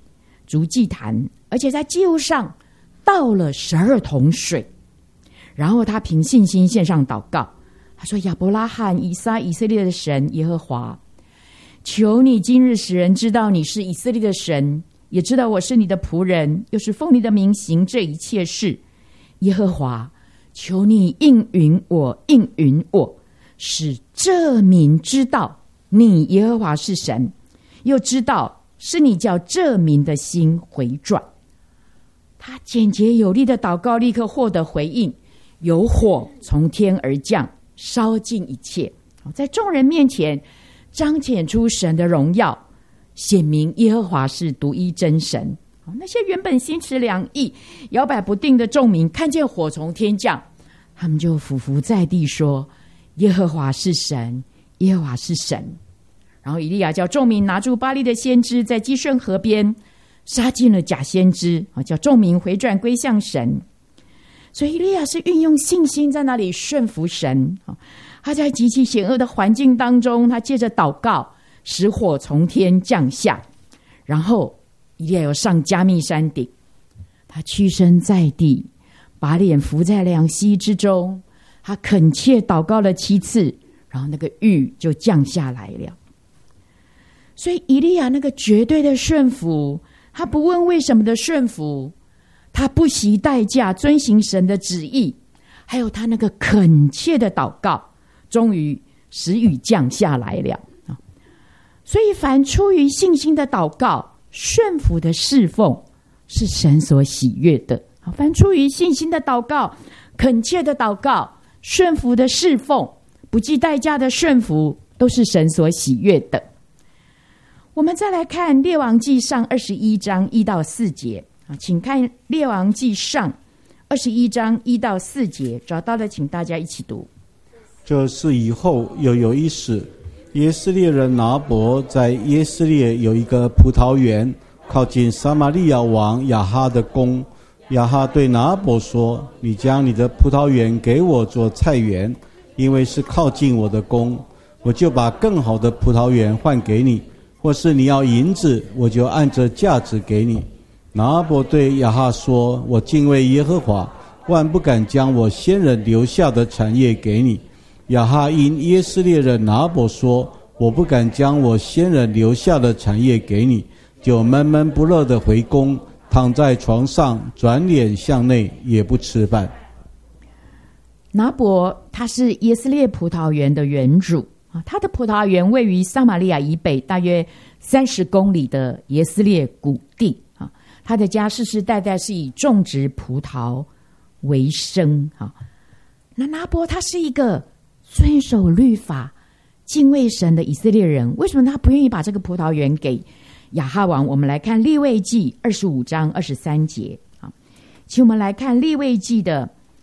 筑祭坛，而且在祭物上倒了12桶水。然后他凭信心献上祷告，他说：亚伯拉罕、以撒、以色列的神耶和华，求你今日使人知道你是以色列的神，也知道我是你的仆人，又是奉你的名行这一切事。耶和华，求你应允我，应允我，使这民知道你耶和华是神，又知道是你叫这民的心回转。他简洁有力的祷告立刻获得回应，有火从天而降，烧尽一切，在众人面前彰显出神的荣耀，显明耶和华是独一真神。那些原本心持两意、摇摆不定的众民看见火从天降，他们就俯伏在地说：耶和华是神，耶和华是神。然后以利亚叫众民拿住巴力的先知，在基顺河边杀尽了假先知，叫众民回转归向神。所以以利亚是运用信心在那里顺服神。他在极其险恶的环境当中，他借着祷告使火从天降下。然后以利亚又上加密山顶，他屈身在地，把脸伏在两膝之中，他恳切祷告了7次，然后那个雨就降下来了。所以以利亚那个绝对的顺服，他不问为什么的顺服，他不惜代价遵行神的旨意，还有他那个恳切的祷告，终于使雨降下来了。所以凡出于信心的祷告、顺服的侍奉，是神所喜悦的。凡出于信心的祷告、恳切的祷告、顺服的侍奉、不计代价的顺服，都是神所喜悦的。我们再来看列王纪上21章1到4节，请看列王纪上21章1到4节，找到了请大家一起读。 这事以后又有一事，耶斯列人拿伯在耶斯列有一个葡萄园，靠近撒玛利亚王亚哈的宫。亚哈对拿伯说：你将你的葡萄园给我做菜园，因为是靠近我的宫，我就把更好的葡萄园换给你，或是你要银子，我就按着价值给你。拿伯对亚哈说：我敬畏耶和华，万不敢将我先人留下的产业给你。亚哈因耶斯列人拿伯说：我不敢将我先人留下的产业给你，就闷闷不乐地回宫，躺在床上，转脸向内，也不吃饭。 拿伯他是耶斯列葡萄园的园主，他的葡萄园位于撒玛利亚以北大约30公里的耶斯列谷地。他的家世世代代是以种植葡萄为生。那拿伯他是一个遵守律法、敬畏神的以色列人，为什么他不愿意把这个葡萄园给亚哈王？我们来看利未记25章23节。请我们来看利未记的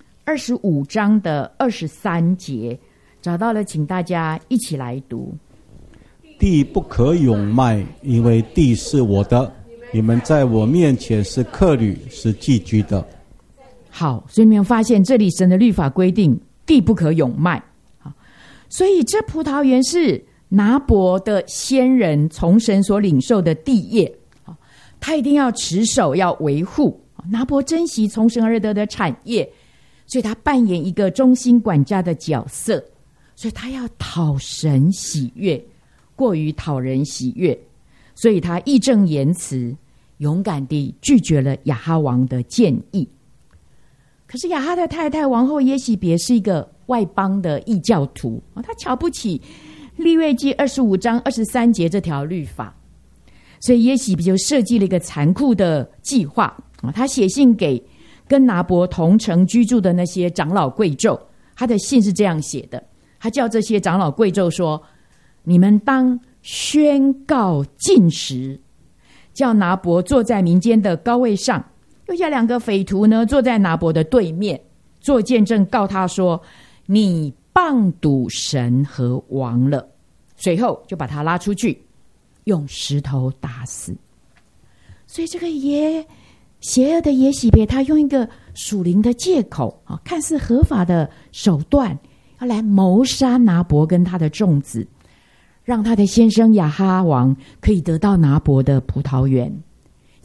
25章的23节，找到了请大家一起来读。 地不可永卖，因为地是我的，你们在我面前是客旅，是寄居的。 好，所以你们发现这里神的律法规定地不可永卖。所以这葡萄园是拿伯的先人从神所领受的地业，他一定要持守，要维护。拿伯珍惜从神而得的产业，所以他扮演一个忠心管家的角色，所以他要讨神喜悦，过于讨人喜悦，所以他义正言辞，勇敢地拒绝了亚哈王的建议。可是亚哈的太太王后耶洗别是一个外邦的异教徒，他瞧不起利未记25章23节这条律法，所以耶洗别就设计了一个残酷的计划。他写信给跟拿伯同城居住的那些长老贵胄，他的信是这样写的，他叫这些长老贵胄说：你们当宣告禁食，叫拿伯坐在民间的高位上，又叫2个匪徒呢坐在拿伯的对面，做见证告他说：你谤赌神和王了。随后就把他拉出去，用石头打死。所以这个邪恶的耶洗别，他用一个属灵的借口，看似合法的手段，要来谋杀拿伯跟他的众子，让他的先生亚哈王可以得到拿伯的葡萄园。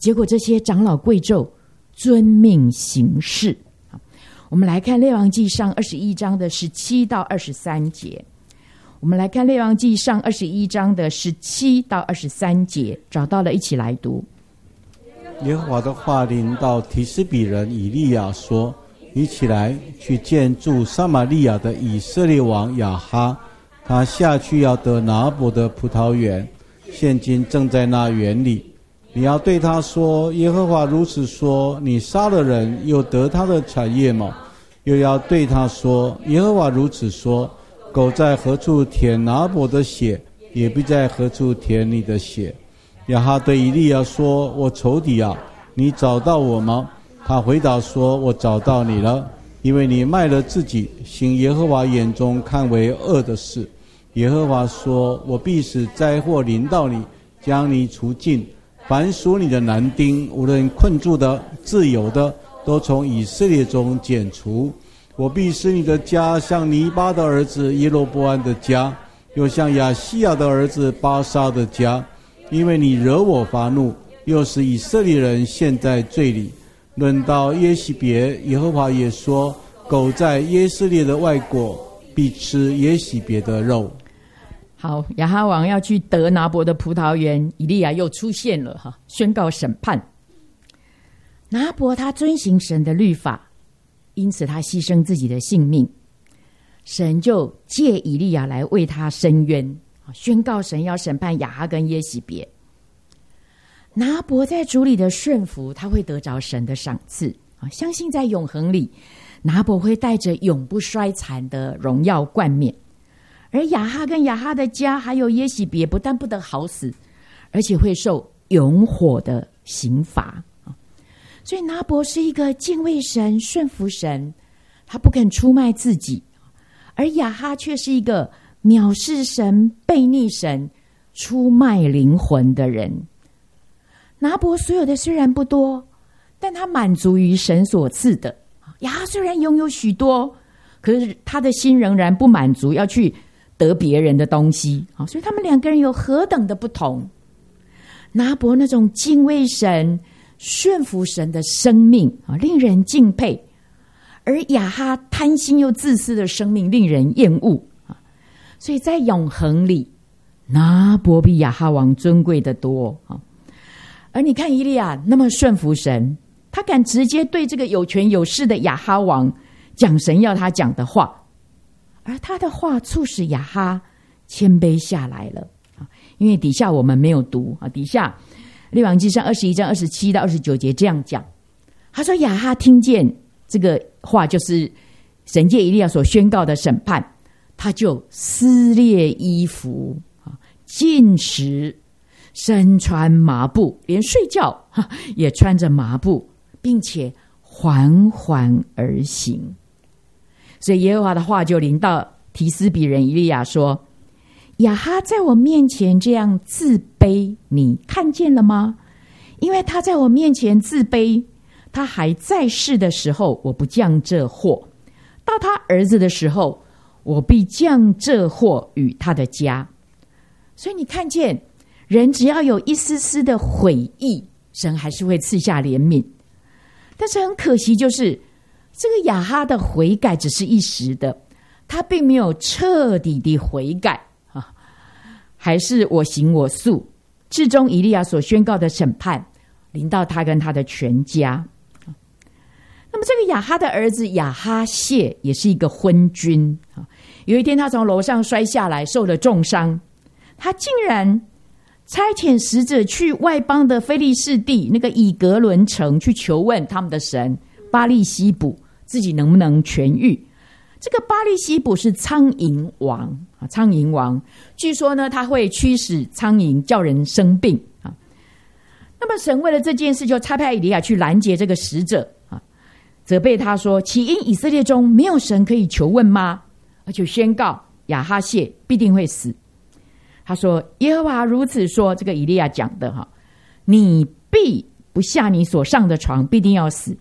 结果这些长老贵胄遵命行事。我们来看列王纪上21章的17到23节。我们来看列王纪上21章的17到23节，找到了一起来读。 耶和华的话临到提斯比人以利亚说：你起来，去见住撒玛利亚的以色列王亚哈，他下去要得拿伯的葡萄园，现今正在那园里。你要对他说：耶和华如此说，你杀了人，又得他的产业吗？又要对他说：耶和华如此说，狗在何处舔拿伯的血，也必在何处舔你的血。亚哈对以利亚说：我仇敌啊，你找到我吗？他回答说：我找到你了，因为你卖了自己，行耶和华眼中看为恶的事。耶和华说：我必使灾祸临到你，将你除尽，凡属你的男丁，无论困住的自由的，都从以色列中剪除。我必使你的家像尼巴的儿子耶罗波安的家，又像亚西亚的儿子巴沙的家，因为你惹我发怒，又使以色列人陷在罪里。论到耶洗别，耶和华也说：狗在耶斯列的外国，必吃耶洗别的肉。 好，亚哈王要去得拿伯的葡萄园，以利亚又出现了，宣告审判。拿伯他遵行神的律法，因此他牺牲自己的性命，神就借以利亚来为他伸冤，宣告神要审判亚哈跟耶洗别。拿伯在主里的顺服，他会得着神的赏赐，相信在永恒里，拿伯会带着永不衰残的荣耀冠冕。而亚哈跟亚哈的家还有耶洗别，不但不得好死，而且会受永火的刑罚。所以拿伯是一个敬畏神、顺服神，他不肯出卖自己；而亚哈却是一个藐视神、悖逆神、出卖灵魂的人。拿伯所有的虽然不多，但他满足于神所赐的。亚哈虽然拥有许多，可是他的心仍然不满足，要去得别人的东西。所以他们两个人有何等的不同。拿伯那种敬畏神、顺服神的生命令人敬佩，而亚哈贪心又自私的生命令人厌恶。所以在永恒里，拿伯比亚哈王尊贵的多。而你看以利亚那么顺服神，他敢直接对这个有权有势的亚哈王讲神要他讲的话，而他的话促使亚哈谦卑下来了。因为底下我们没有读，底下列王纪上21章27到29节这样讲，他说亚哈听见这个话，就是神借以利亚所宣告的审判，他就撕裂衣服，禁食，身穿麻布，连睡觉也穿着麻布，并且缓缓而行。所以耶和华的话就临到提斯比人以利亚说：亚哈在我面前这样自卑，你看见了吗？因为他在我面前自卑，他还在世的时候，我不降这祸；到他儿子的时候，我必降这祸与他的家。所以你看见，人只要有一丝丝的悔意，神还是会赐下怜悯。但是很可惜，就是这个亚哈的悔改只是一时的，他并没有彻底的悔改，还是我行我素。至终以利亚所宣告的审判临到他跟他的全家。那么这个亚哈的儿子亚哈谢也是一个昏君，有一天他从楼上摔下来，受了重伤，他竟然差遣使者去外邦的非利士地那个以格伦城去求问他们的神巴利西卜自己能不能痊愈。这个巴利西卜是苍蝇王，苍蝇王据说呢，他会驱使苍蝇叫人生病。那么神为了这件事就差派以利亚去拦截这个使者，责备他说：岂因以色列中没有神可以求问吗？而且宣告亚哈谢必定会死。他说：耶和华如此说，这个以利亚讲的，你必不下你所上的床，必定要死。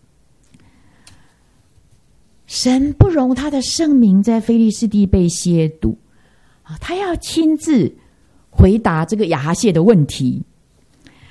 神不容他的圣名在非利士地被亵渎，他要亲自回答这个亚哈谢的问题。那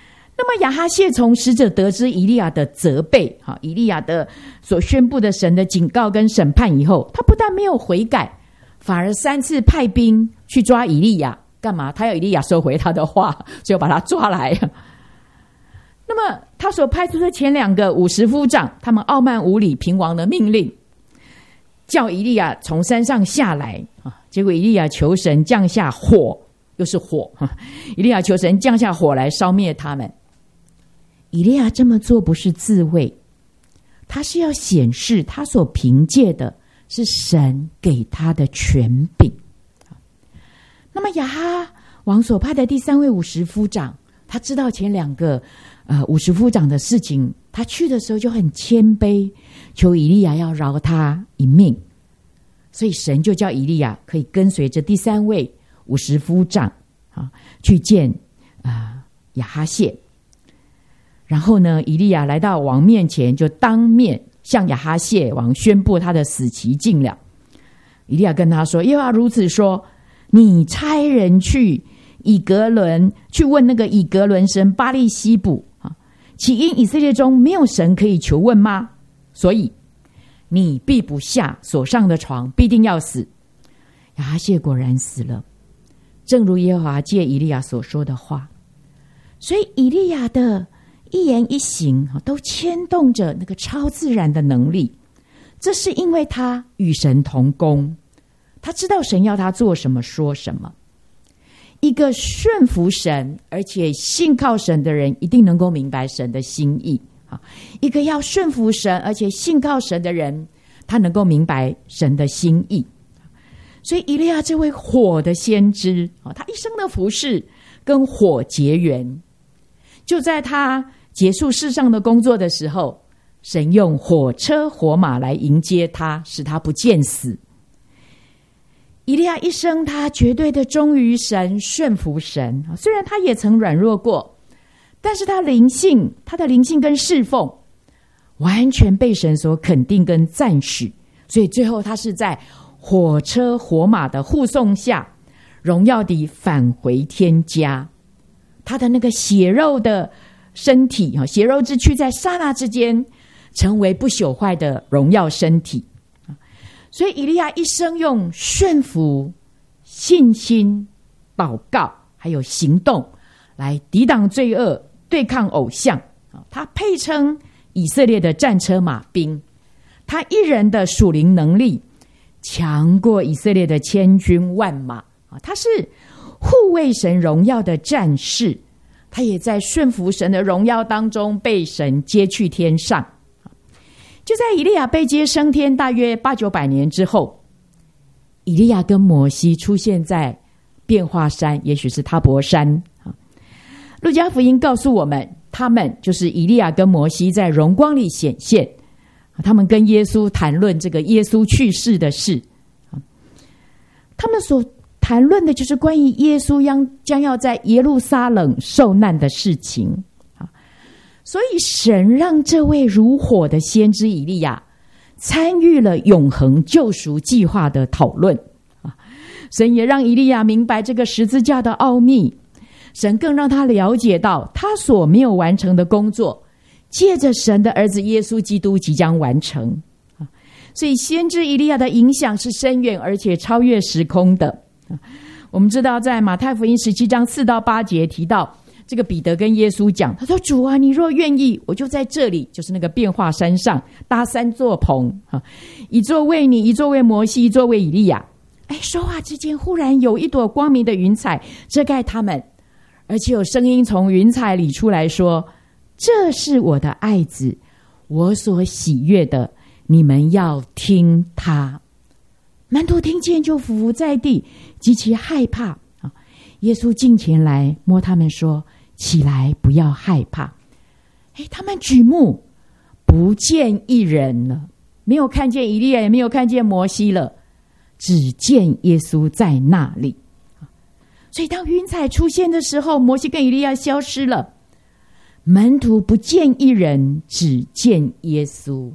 那么亚哈谢从使者得知以利亚的责备，以利亚的所宣布的神的警告跟审判以后，他不但没有悔改，反而3次派兵去抓以利亚。干嘛？他要以利亚收回他的话，所以把他抓来。那么他所派出的前2个50夫长，他们傲慢无礼，凭王的命令叫以利亚从山上下来，结果以利亚求神降下火，又是火，以利亚求神降下火来烧灭他们。以利亚这么做不是自卫，他是要显示他所凭借的是神给他的权柄。那么亚哈王所派的第3位50夫长，他知道前2个50夫长的事情，他去的时候就很谦卑，求以利亚要饶他一命。所以神就叫以利亚可以跟随着第3位50夫长去见亚哈谢。然后呢，以利亚来到王面前，就当面向亚哈谢王宣布他的死期近了。以利亚跟他说，耶和华如此说，你差人去以格伦去问那个以格伦神巴利西卜，岂因以色列中没有神可以求问吗？所以你必不下所上的床，必定要死。亚哈谢果然死了，正如耶和华借以利亚所说的话。所以以利亚的一言一行都牵动着那个超自然的能力，这是因为他与神同工，他知道神要他做什么说什么。一个顺服神而且信靠神的人，一定能够明白神的心意。一个要顺服神而且信靠神的人，他能够明白神的心意。所以以利亚这位火的先知，他一生的服事跟火结缘。就在他结束世上的工作的时候，神用火车火马来迎接他，使他不见死。以利亚一生他绝对的忠于神，顺服神，虽然他也曾软弱过，但是他的灵性跟侍奉完全被神所肯定跟赞许，所以最后他是在火车火马的护送下，荣耀地返回天家。他的那个血肉的身体，血肉之躯在刹那之间成为不朽坏的荣耀身体。所以以利亚一生用顺服、信心、祷告还有行动来抵挡罪恶，对抗偶像。他配称以色列的战车马兵，他一人的属灵能力强过以色列的千军万马。他是护卫神荣耀的战士，他也在顺服神的荣耀当中被神接去天上。就在以利亚被接升天大约800-900年之后，以利亚跟摩西出现在变化山，也许是他伯山。路加福音告诉我们，他们就是以利亚跟摩西在荣光里显现，他们跟耶稣谈论这个耶稣去世的事。他们所谈论的就是关于耶稣将要在耶路撒冷受难的事情。所以神让这位如火的先知以利亚参与了永恒救赎计划的讨论。神也让以利亚明白这个十字架的奥秘，神更让他了解到他所没有完成的工作，借着神的儿子耶稣基督即将完成。所以先知以利亚的影响是深远而且超越时空的。我们知道在马太福音17章4到8节提到，这个彼得跟耶稣讲，他说，主啊，你若愿意，我就在这里，就是那个变化山上搭3座棚，一座为你，一座为摩西，一座为以利亚。说话之间忽然有一朵光明的云彩遮盖他们，而且有声音从云彩里出来说，这是我的爱子，我所喜悦的，你们要听他。门徒听见就伏伏在地，极其害怕。耶稣近前来摸他们说，起来，不要害怕。他们举目不见一人了，没有看见以利亚，也没有看见摩西了，只见耶稣在那里。所以当云彩出现的时候，摩西跟以利亚消失了，门徒不见一人，只见耶稣。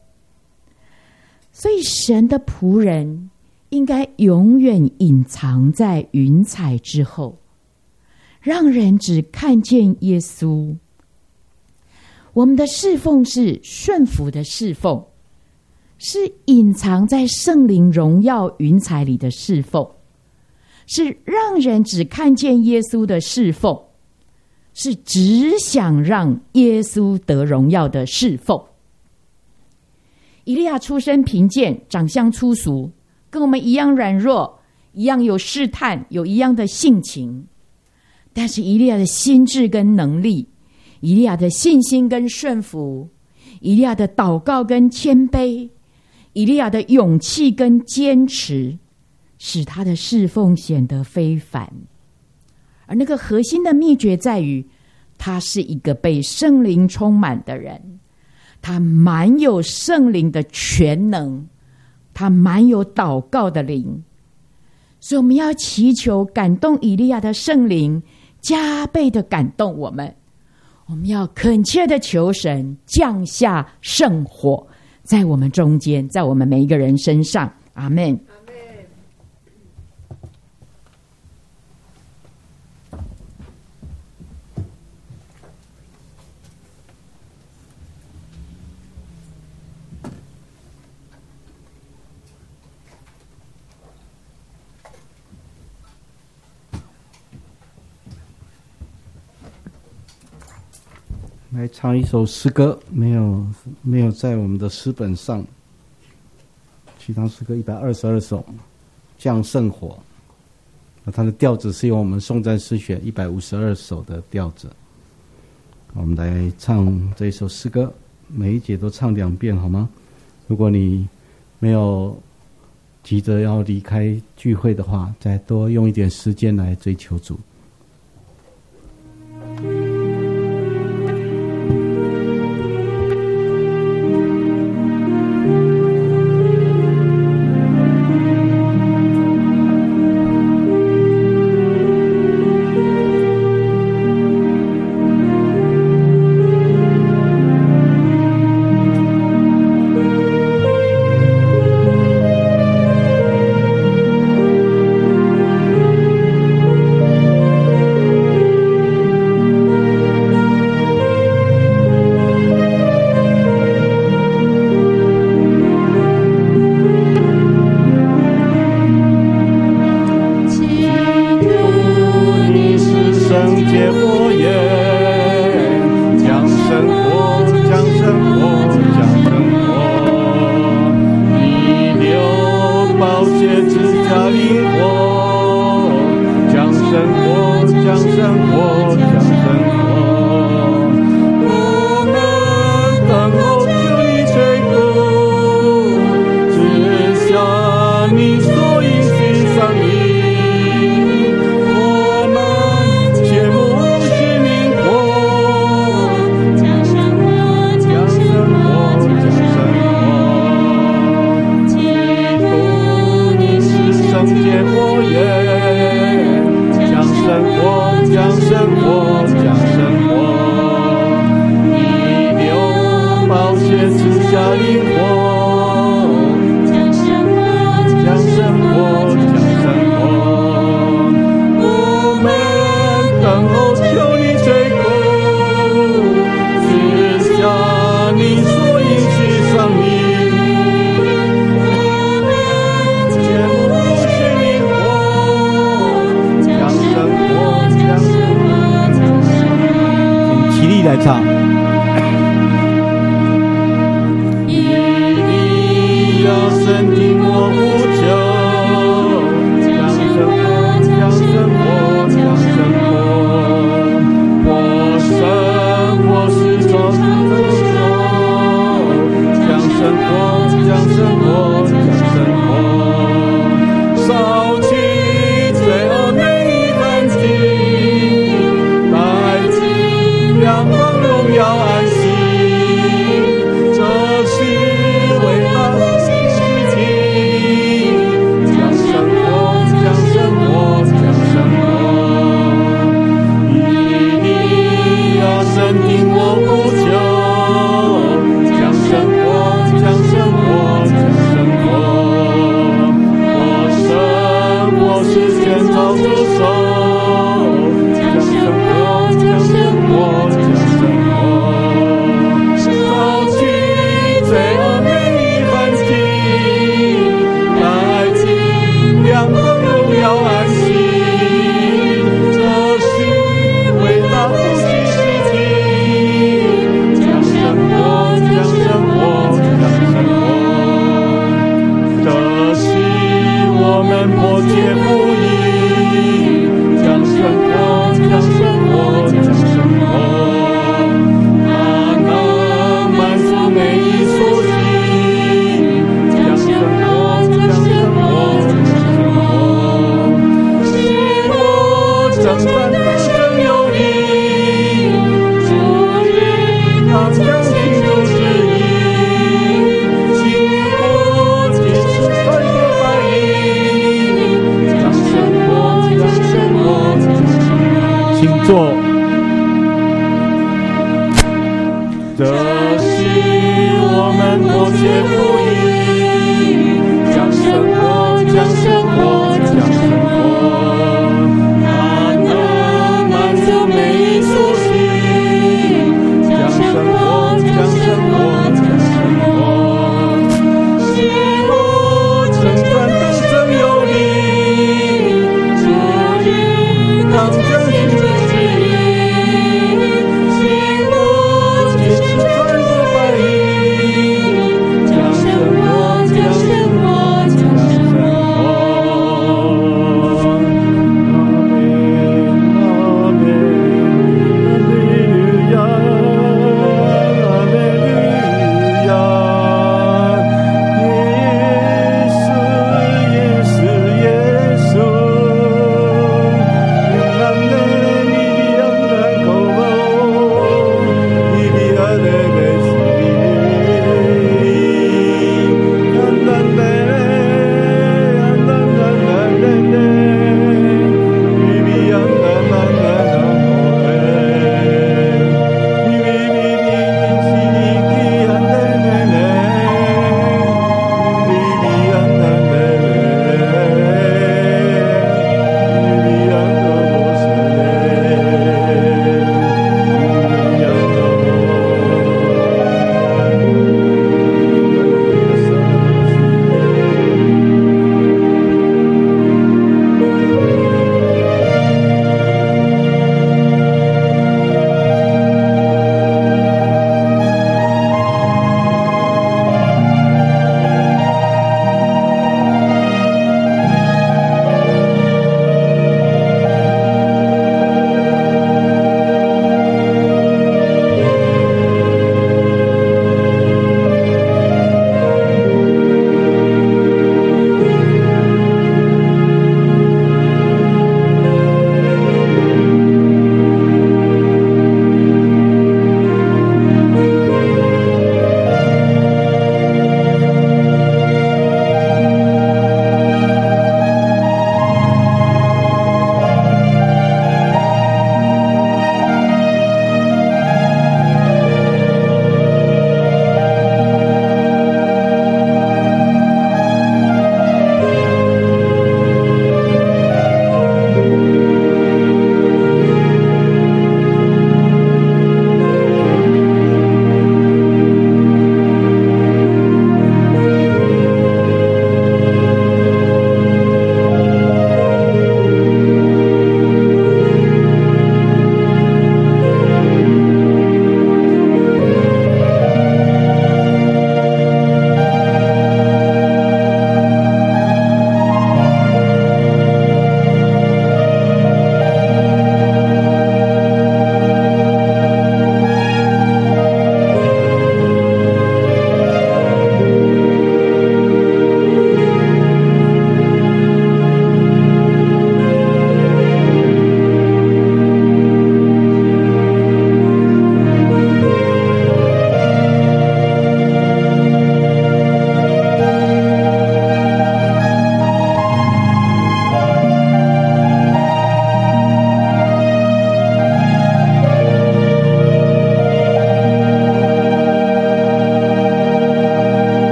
所以神的仆人应该永远隐藏在云彩之后，让人只看见耶稣， 我们的侍奉是顺服的侍奉，是隐藏在圣灵荣耀云彩里的侍奉，是让人只看见耶稣的侍奉，是只想让耶稣得荣耀的侍奉。以利亚出身贫贱，长相粗俗，跟我们一样软弱，一样有试探，有一样的性情。但是以利亚的心智跟能力，以利亚的信心跟顺服，以利亚的祷告跟谦卑，以利亚的勇气跟坚持，使他的侍奉显得非凡。而那个核心的秘诀在于，他是一个被圣灵充满的人，他满有圣灵的全能，他满有祷告的灵。所以我们要祈求感动以利亚的圣灵加倍的感动我们，我们要恳切的求神降下圣火在我们中间，在我们每一个人身上。阿们。 来唱一首诗歌，没有在我们的诗本上。其他诗歌122首，降圣火。那它的调子是用我们颂赞诗选152首的调子。我们来唱这一首诗歌，每一节都唱2遍，好吗？如果你没有急着要离开聚会的话，再多用一点时间来追求主。 写福音，将生活，将生活，将生活，它能满足每一所需，将生活，将生活，将生活，使我征战得胜有力，主日当将心中指引，经过结实穿越白衣，将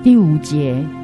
第5节，